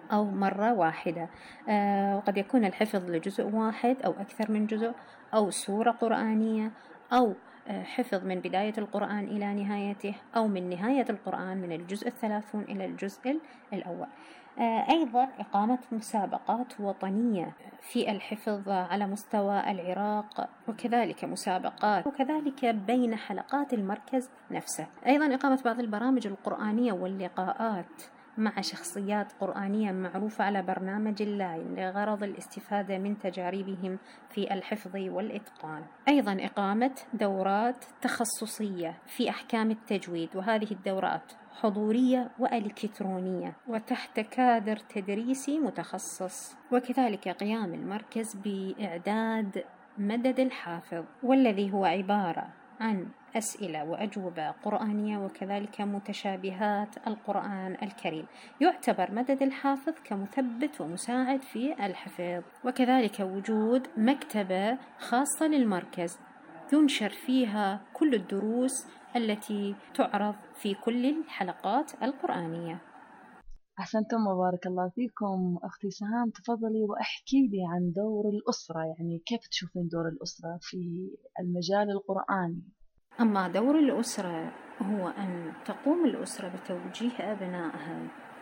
أو مرة واحدة. وقد يكون الحفظ لجزء واحد أو أكثر من جزء، أو سورة قرآنية، أو حفظ من بداية القرآن إلى نهايته، أو من نهاية القرآن من الجزء الثلاثون إلى الجزء الأول. أيضا إقامة مسابقات وطنية في الحفظ على مستوى العراق، وكذلك مسابقات، وكذلك بين حلقات المركز نفسه. أيضا إقامة بعض البرامج القرآنية واللقاءات مع شخصيات قرآنية معروفة على برنامج اللاين لغرض الاستفادة من تجاربهم في الحفظ والإتقان. أيضا إقامة دورات تخصصية في أحكام التجويد، وهذه الدورات حضورية وإلكترونية وتحت كادر تدريسي متخصص. وكذلك قيام المركز بإعداد مدد الحافظ، والذي هو عبارة عن أسئلة وأجوبة قرآنية وكذلك متشابهات القرآن الكريم. يعتبر مدد الحافظ كمثبت ومساعد في الحفظ. وكذلك وجود مكتبة خاصة للمركز ينشر فيها كل الدروس التي تعرض في كل الحلقات القرآنية. أحسنتم وبارك الله فيكم. أختي سهام، تفضلي وأحكي لي عن دور الأسرة، يعني كيف تشوفين دور الأسرة في المجال القرآني؟ أما دور الأسرة هو أن تقوم الأسرة بتوجيه أبنائها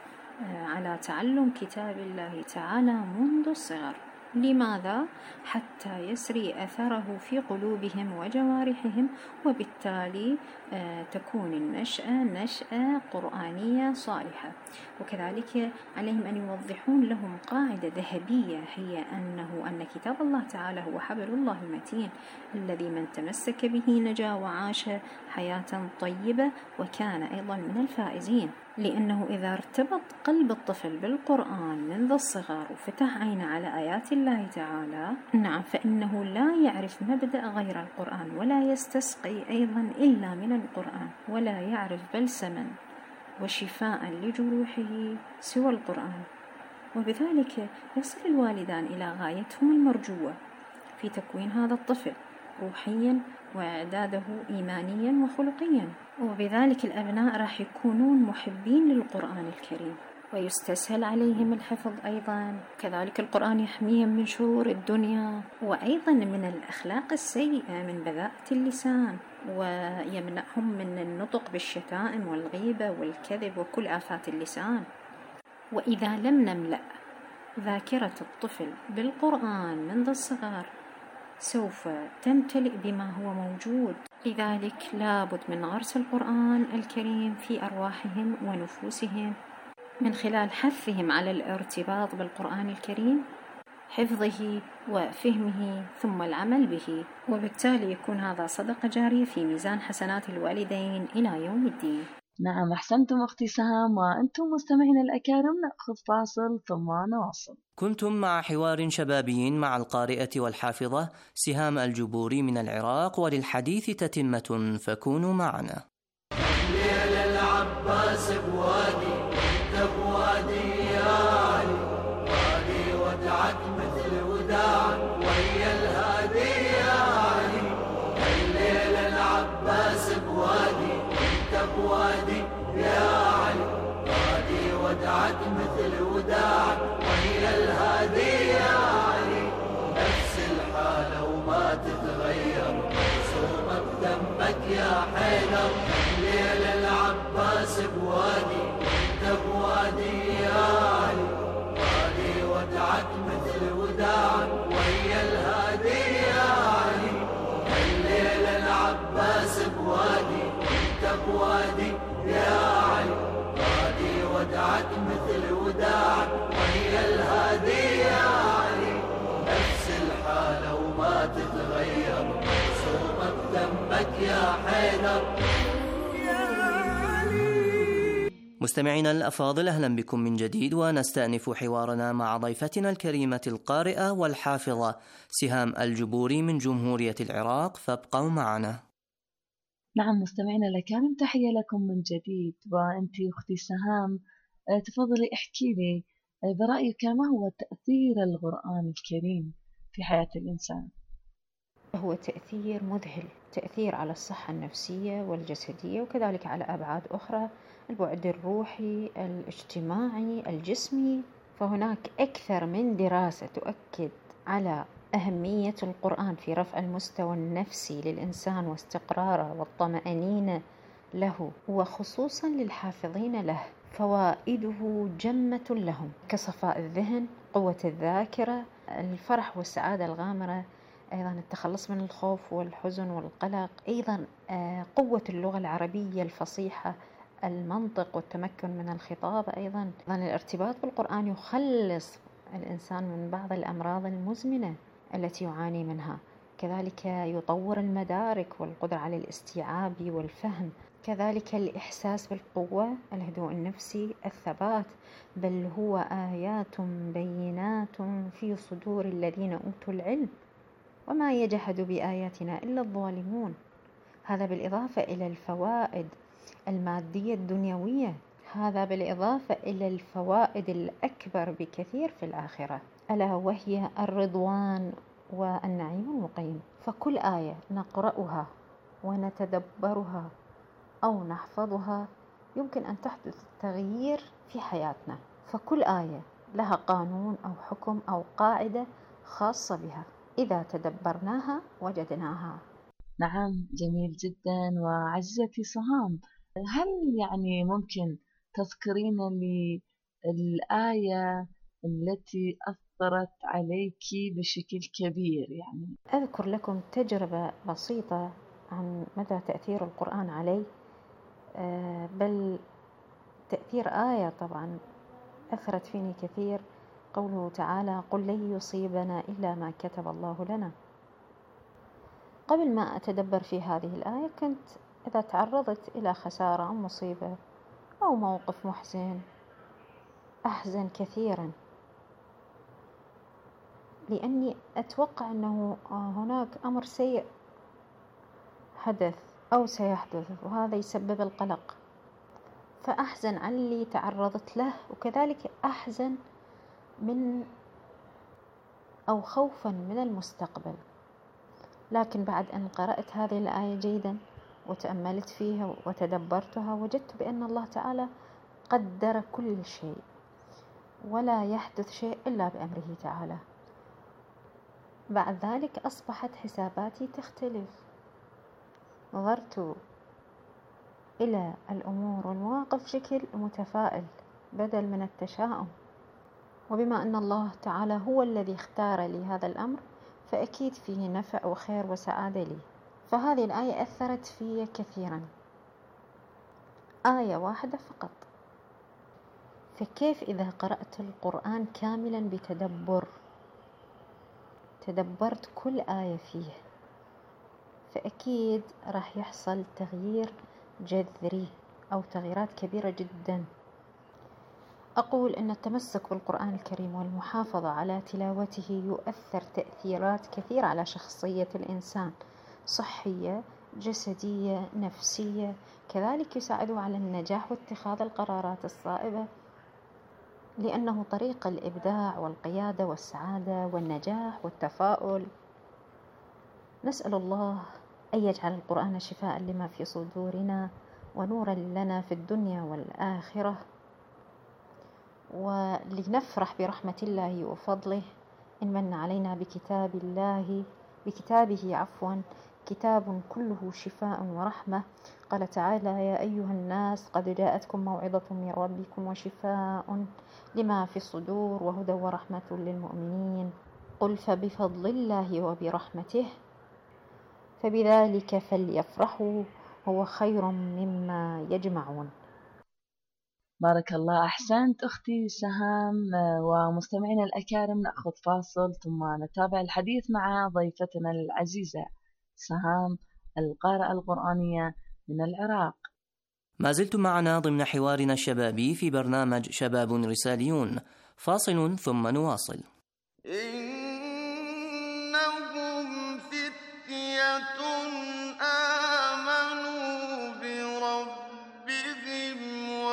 على تعلم كتاب الله تعالى منذ الصغر. لماذا؟ حتى يسري أثره في قلوبهم وجوارحهم، وبالتالي تكون النشأة نشأة قرآنية صالحة. وكذلك عليهم أن يوضحون لهم قاعدة ذهبية، هي أنه أن كتاب الله تعالى هو حبل الله المتين الذي من تمسك به نجا وعاش حياة طيبة وكان أيضا من الفائزين. لأنه إذا ارتبط قلب الطفل بالقرآن منذ الصغر وفتح عينه على آيات الله تعالى، نعم، فإنه لا يعرف مبدأ غير القرآن، ولا يستسقي أيضا إلا من القرآن، ولا يعرف بلسما وشفاء لجروحه سوى القرآن. وبذلك يصل الوالدان إلى غايتهم المرجوة في تكوين هذا الطفل روحيا وإعداده إيمانيا وخلقيا. وبذلك الأبناء راح يكونون محبين للقرآن الكريم، ويستسهل عليهم الحفظ أيضا. كذلك القرآن يحميهم من شرور الدنيا، وأيضا من الأخلاق السيئة من بذاءة اللسان، ويمنعهم من النطق بالشتائم والغيبة والكذب وكل آفات اللسان. وإذا لم نملأ ذاكرة الطفل بالقرآن منذ الصغر سوف تمتلئ بما هو موجود. لذلك لابد من غرس القرآن الكريم في أرواحهم ونفوسهم من خلال حثهم على الارتباط بالقرآن الكريم، حفظه وفهمه ثم العمل به، وبالتالي يكون هذا صدقة جارية في ميزان حسنات الوالدين إلى يوم الدين. نعم، أحسنتم أختي سهام. وأنتم مستمعين الأكارم، نأخذ فاصل ثم نواصل. كنتم مع حوار شبابي مع القارئة والحافظة سهام الجبوري من العراق، وللحديث تتمة فكونوا معنا. ليل العباس بوادي بوادي يا علي، وادي ودعك مثل وداعك ويا الهادي يا علي. الليل العباس بوادي بوادي يا علي، وادي ودعك مثل وداعك ويا الهادي يا علي. نفس الحالة وما تتغير، صومك دمك يا حيدر. الليل العباس بوادي بوادي يا علي، وادي ودعك مثل وداعك ويا الهادي يا علي. الليل العباس بوادي بوادي يا علي، وادي ودعك مثل وداعك ويا الهادي يا علي. نفس الحالة وما تتغير، صومك دمك يا حيدر. مستمعينا الأفاضل، أهلا بكم من جديد، ونستأنف حوارنا مع ضيفتنا الكريمة القارئة والحافظة سهام الجبوري من جمهورية العراق، فابقوا معنا. نعم مستمعينا الكرام، تحية لكم من جديد. وأنت أختي سهام، تفضلي احكي لي برأيك ما هو تأثير القرآن الكريم في حياة الإنسان؟ هو تأثير مذهل، تأثير على الصحة النفسية والجسدية، وكذلك على أبعاد أخرى، البعد الروحي، الاجتماعي، الجسمي، فهناك أكثر من دراسة تؤكد على أهمية القرآن في رفع المستوى النفسي للإنسان واستقراره والطمأنينة له، وخصوصا للحافظين له. فوائده جمة لهم كصفاء الذهن، قوة الذاكرة، الفرح والسعادة الغامرة، أيضا التخلص من الخوف والحزن والقلق، أيضا قوة اللغة العربية الفصيحة، المنطق والتمكن من الخطاب، أيضا الارتباط بالقرآن يخلص الإنسان من بعض الأمراض المزمنة التي يعاني منها. كذلك يطور المدارك والقدرة على الاستيعاب والفهم، كذلك الإحساس بالقوة، الهدوء النفسي، الثبات. بل هو آيات بينات في صدور الذين أوتوا العلم وما يجحد بآياتنا إلا الظالمون. هذا بالإضافة إلى الفوائد المادية الدنيوية، هذا بالإضافة إلى الفوائد الأكبر بكثير في الآخرة، ألا وهي الرضوان والنعيم المقيم. فكل آية نقرأها ونتدبرها أو نحفظها يمكن أن تحدث تغيير في حياتنا. فكل آية لها قانون أو حكم أو قاعدة خاصة بها، إذا تدبرناها وجدناها. نعم، جميل جدا. وعزتي سهام، هل يعني ممكن تذكرين لي الآية التي أثرت عليك بشكل كبير؟ يعني أذكر لكم تجربة بسيطة عن مدى تأثير القرآن علي، بل تأثير آية طبعا أثرت فيني كثير. قوله تعالى: قل لن يصيبنا إلا ما كتب الله لنا. قبل ما أتدبر في هذه الآية كنت إذا تعرضت إلى خسارة أو مصيبة أو موقف محزن أحزن كثيرا، لأني أتوقع أنه هناك أمر سيء حدث أو سيحدث، وهذا يسبب القلق، فأحزن عن اللي تعرضت له، وكذلك أحزن من أو خوفا من المستقبل. لكن بعد أن قرأت هذه الآية جيدا وتأملت فيها وتدبرتها، وجدت بأن الله تعالى قدر كل شيء، ولا يحدث شيء إلا بأمره تعالى. بعد ذلك أصبحت حساباتي تختلف، نظرت إلى الأمور والمواقف بشكل متفائل بدل من التشاؤم. وبما أن الله تعالى هو الذي اختار لي هذا الأمر، فأكيد فيه نفع وخير وسعادة لي. فهذه الآية أثرت في كثيرا، آية واحدة فقط. فكيف إذا قرأت القرآن كاملا بتدبر، تدبرت كل آية فيه، فأكيد راح يحصل تغيير جذري أو تغييرات كبيرة جدا. أقول أن التمسك بالقرآن الكريم والمحافظة على تلاوته يؤثر تأثيرات كثيرة على شخصية الإنسان، صحية، جسدية، نفسية. كذلك يساعده على النجاح واتخاذ القرارات الصائبة، لأنه طريق الإبداع والقيادة والسعادة والنجاح والتفاؤل. نسأل الله أن يجعل القرآن شفاء لما في صدورنا ونورا لنا في الدنيا والآخرة، ولنفرح برحمة الله وفضله إن من علينا بكتاب الله بكتابه عفوا كتاب كله شفاء ورحمة. قال تعالى: يا أيها الناس قد جاءتكم موعظة من ربكم وشفاء لما في الصدور وهدى ورحمة للمؤمنين. قل فبفضل الله وبرحمته فبذلك فليفرحوا هو خير مما يجمعون. بارك الله، أحسنت أختي سهام. ومستمعينا الأكارم، نأخذ فاصل ثم نتابع الحديث مع ضيفتنا العزيزة سهام، القارئة القرآنية من العراق. ما زلتم معنا ضمن حوارنا الشبابي في برنامج شباب رساليون. فاصل ثم نواصل. إنهم فتية آمنوا بربهم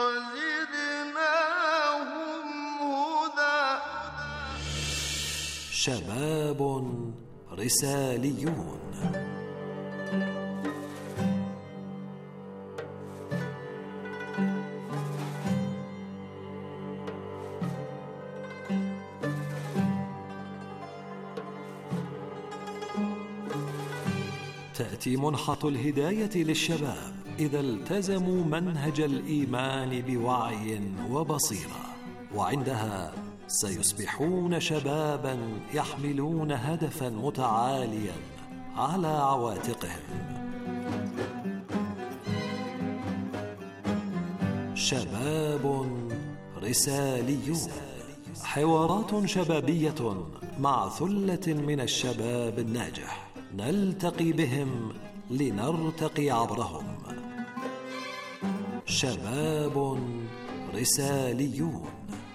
وزدناهم هدى. شباب رساليون. تأتي منحة الهداية للشباب إذا التزموا منهج الإيمان بوعي وبصيرة، وعندها سيصبحون شبابا يحملون هدفا متعاليا على عواتقهم. شباب رساليون، حوارات شبابية مع ثلة من الشباب الناجح، نلتقي بهم لنرتقي عبرهم. شباب رساليون.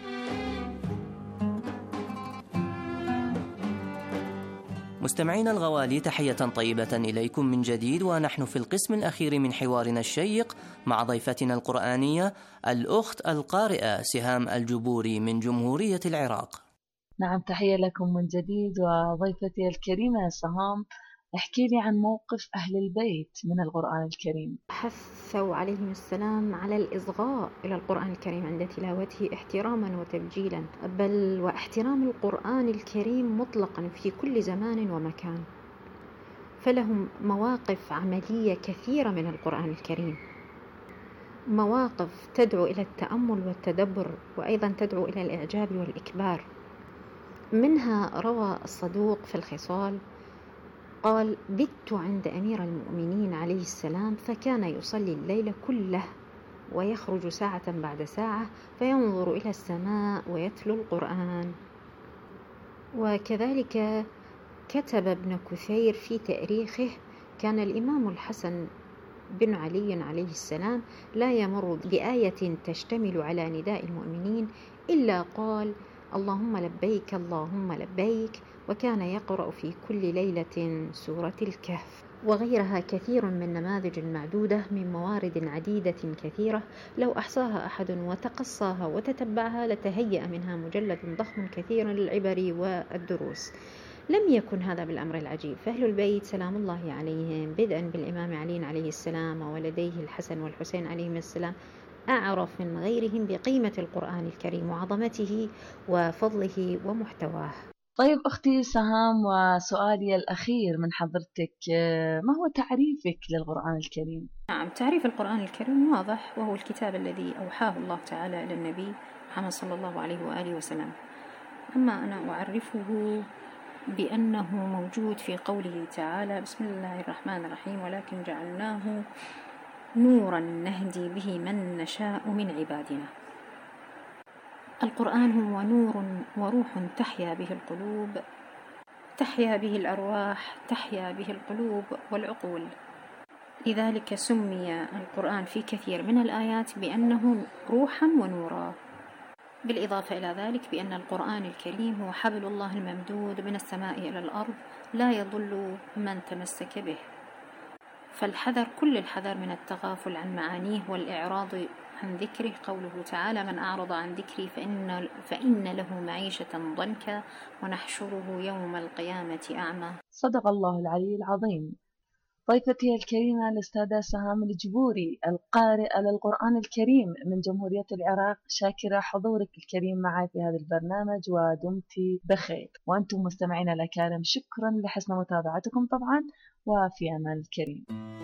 مستمعينا الغوالي، تحية طيبة إليكم من جديد، ونحن في القسم الأخير من حوارنا الشيق مع ضيفتنا القرآنية الأخت القارئة سهام الجبوري من جمهورية العراق. نعم، تحية لكم من جديد. وضيفتي الكريمة سهام، احكي لي عن موقف أهل البيت من القرآن الكريم. حثوا عليهم السلام على الإصغاء إلى القرآن الكريم عند تلاوته احتراما وتبجيلا، بل واحترام القرآن الكريم مطلقا في كل زمان ومكان. فلهم مواقف عملية كثيرة من القرآن الكريم، مواقف تدعو إلى التأمل والتدبر، وأيضا تدعو إلى الإعجاب والإكبار. منها روى الصدوق في الخصال قال: بت عند أمير المؤمنين عليه السلام فكان يصلي الليل كله ويخرج ساعة بعد ساعة فينظر إلى السماء ويتلو القرآن. وكذلك كتب ابن كثير في تاريخه: كان الإمام الحسن بن علي عليه السلام لا يمر بآية تشتمل على نداء المؤمنين إلا قال: اللهم لبيك اللهم لبيك، وكان يقرأ في كل ليلة سورة الكهف. وغيرها كثير من نماذج معدودة من موارد عديدة كثيرة، لو أحصاها أحد وتقصاها وتتبعها لتهيأ منها مجلد ضخم كثير للعبر والدروس. لم يكن هذا بالأمر العجيب، فأهل البيت سلام الله عليهم بدءا بالإمام علي عليه السلام وولديه الحسن والحسين عليهم السلام أعرف من غيرهم بقيمة القرآن الكريم وعظمته وفضله ومحتواه. طيب أختي سهام، وسؤالي الأخير من حضرتك، ما هو تعريفك للقرآن الكريم؟ نعم، تعريف القرآن الكريم واضح، وهو الكتاب الذي أوحاه الله تعالى إلى النبي محمد صلى الله عليه وآله وسلم. أما أنا أعرفه بأنه موجود في قوله تعالى: بسم الله الرحمن الرحيم، ولكن جعلناه نورا نهدي به من نشاء من عبادنا. القرآن هو نور وروح تحيا به القلوب، تحيا به الأرواح، تحيا به القلوب والعقول. لذلك سمي القرآن في كثير من الآيات بأنه روحا ونورا، بالإضافة إلى ذلك بأن القرآن الكريم هو حبل الله الممدود من السماء إلى الأرض، لا يضل من تمسك به. فالحذر كل الحذر من التغافل عن معانيه والإعراض عن ذكره. قوله تعالى: من أعرض عن ذكري فإن, فإن له معيشة ضنكا ونحشره يوم القيامة أعمى. صدق الله العلي العظيم. ضيفتي الكريمة الأستاذة سهام الجبوري، القارئة للقرآن الكريم من جمهورية العراق، شاكرة حضورك الكريم معي في هذا البرنامج، ودمتي بخير. وأنتم مستمعين الأكارم، شكرا لحسن متابعتكم طبعا، وفي أمان الكريم.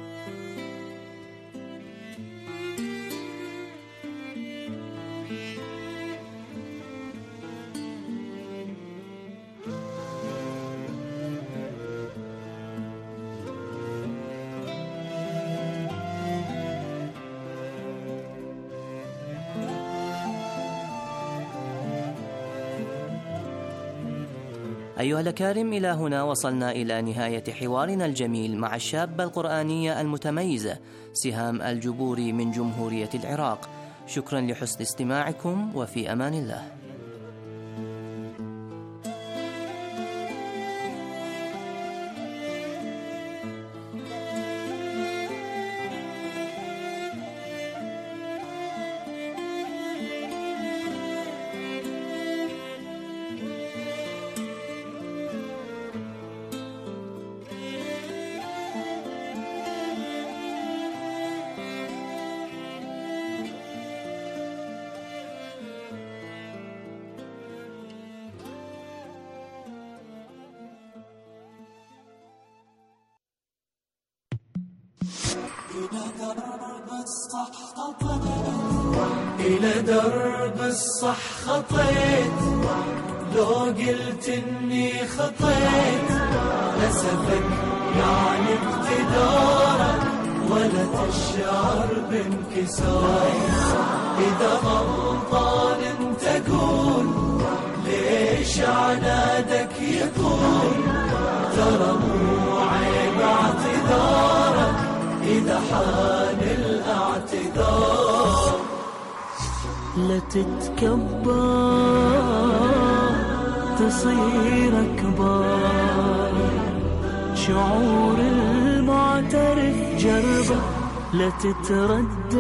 أيها الأكارم، إلى هنا وصلنا إلى نهاية حوارنا الجميل مع الشابة القرآنية المتميزة سهام الجبوري من جمهورية العراق. شكرا لحسن استماعكم، وفي أمان الله. إلى درب الصح خطيت، لو قلت إني خطيت لسفك يعني اقتدارك، ولا تشعر بانكسار. إذا غلطان انت قول ليش عنادك يطول، ترى مو عيب اعتذارك إذا حان الاعتذار. لا تتكبر تصير أكبر، شعور المعترف جربه، لا تتردد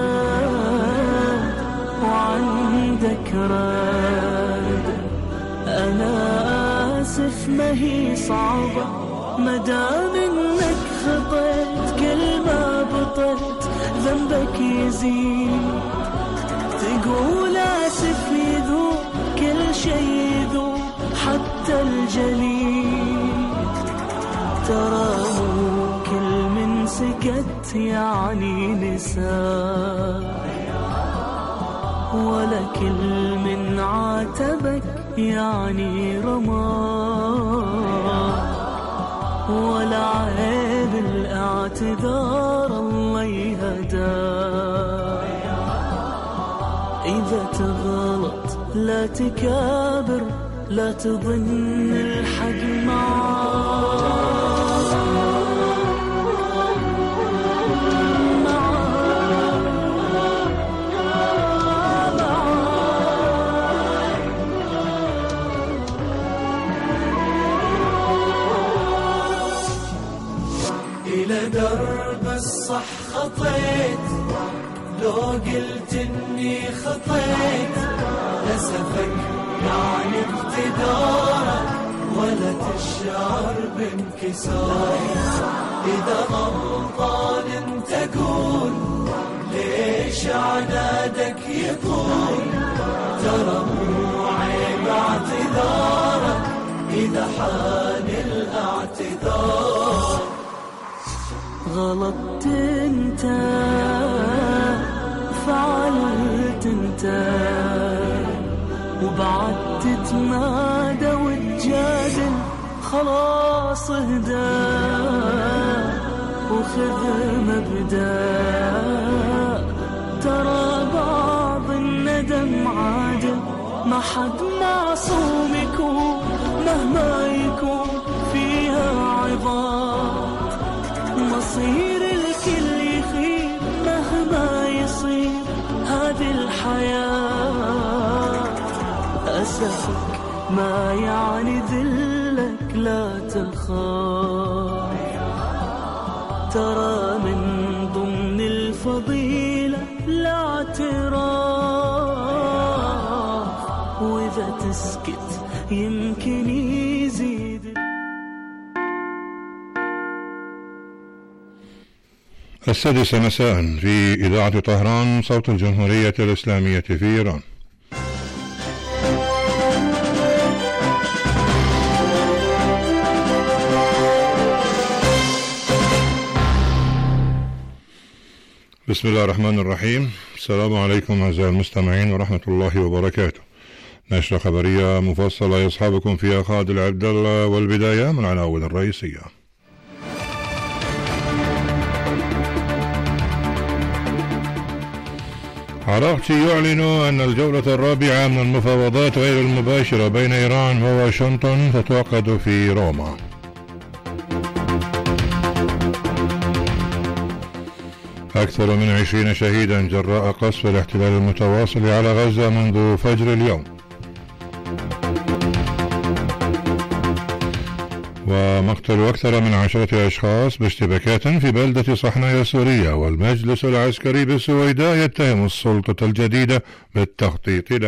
وعندك رد. أنا آسف ما هي صعبة، مدام إنك خطيت كل ما بطيت ذنبك يزيد. تقول آسف يذوب كل شي يذوب حتى الجليد. ترى مو كل من سكت يعني نسى، ولا كل من عاتبك يعني رمى، ولا عيب الاعتذار الله يهدى. إذا تغلط لا تكابر، لا تظن الحق معاك. إلى درب الصح خطيت، لو قلت إني خطيت لسفك يعني اقتدارك، ولا تشعر بانكسار. إذا غلطان انت قول ليش عنادك يطول، ترى مو عيب اعتذارك إذا حان الاعتذار. غلطت انت فعلت انت، وبعد تتمادى وتجادل، خلاص اهدى وخذ مبدأ. ترى بعض الندم عادل، ما حد معصوم يكون مهما يكون فيها عظام. مصير الكل يخيب مهما يصير هذه الحياة. أسفك ما يعني ذلك لا تخاف، ترى من ضمن الفضيلة الاعتراف، وإذا تسكت يمكن يزيد. السادسة مساء في إذاعة طهران صوت الجمهورية الإسلامية في إيران. بسم الله الرحمن الرحيم. السلام عليكم أعزائي المستمعين ورحمة الله وبركاته. نشرة خبرية مفصلة يصحبكم فيها خالد عبد الله، والبداية من العناوين الرئيسية. عراقتي يعلن أن الجولة الرابعة من المفاوضات غير المباشرة بين إيران وواشنطن تتعقد في روما. أكثر من عشرين شهيدا جراء قصف الاحتلال المتواصل على غزة منذ فجر اليوم. ومقتل أكثر من عشرة أشخاص باشتباكات في بلدة صحنايا السورية، والمجلس العسكري بالسويداء يتهم السلطة الجديدة بالتخطيط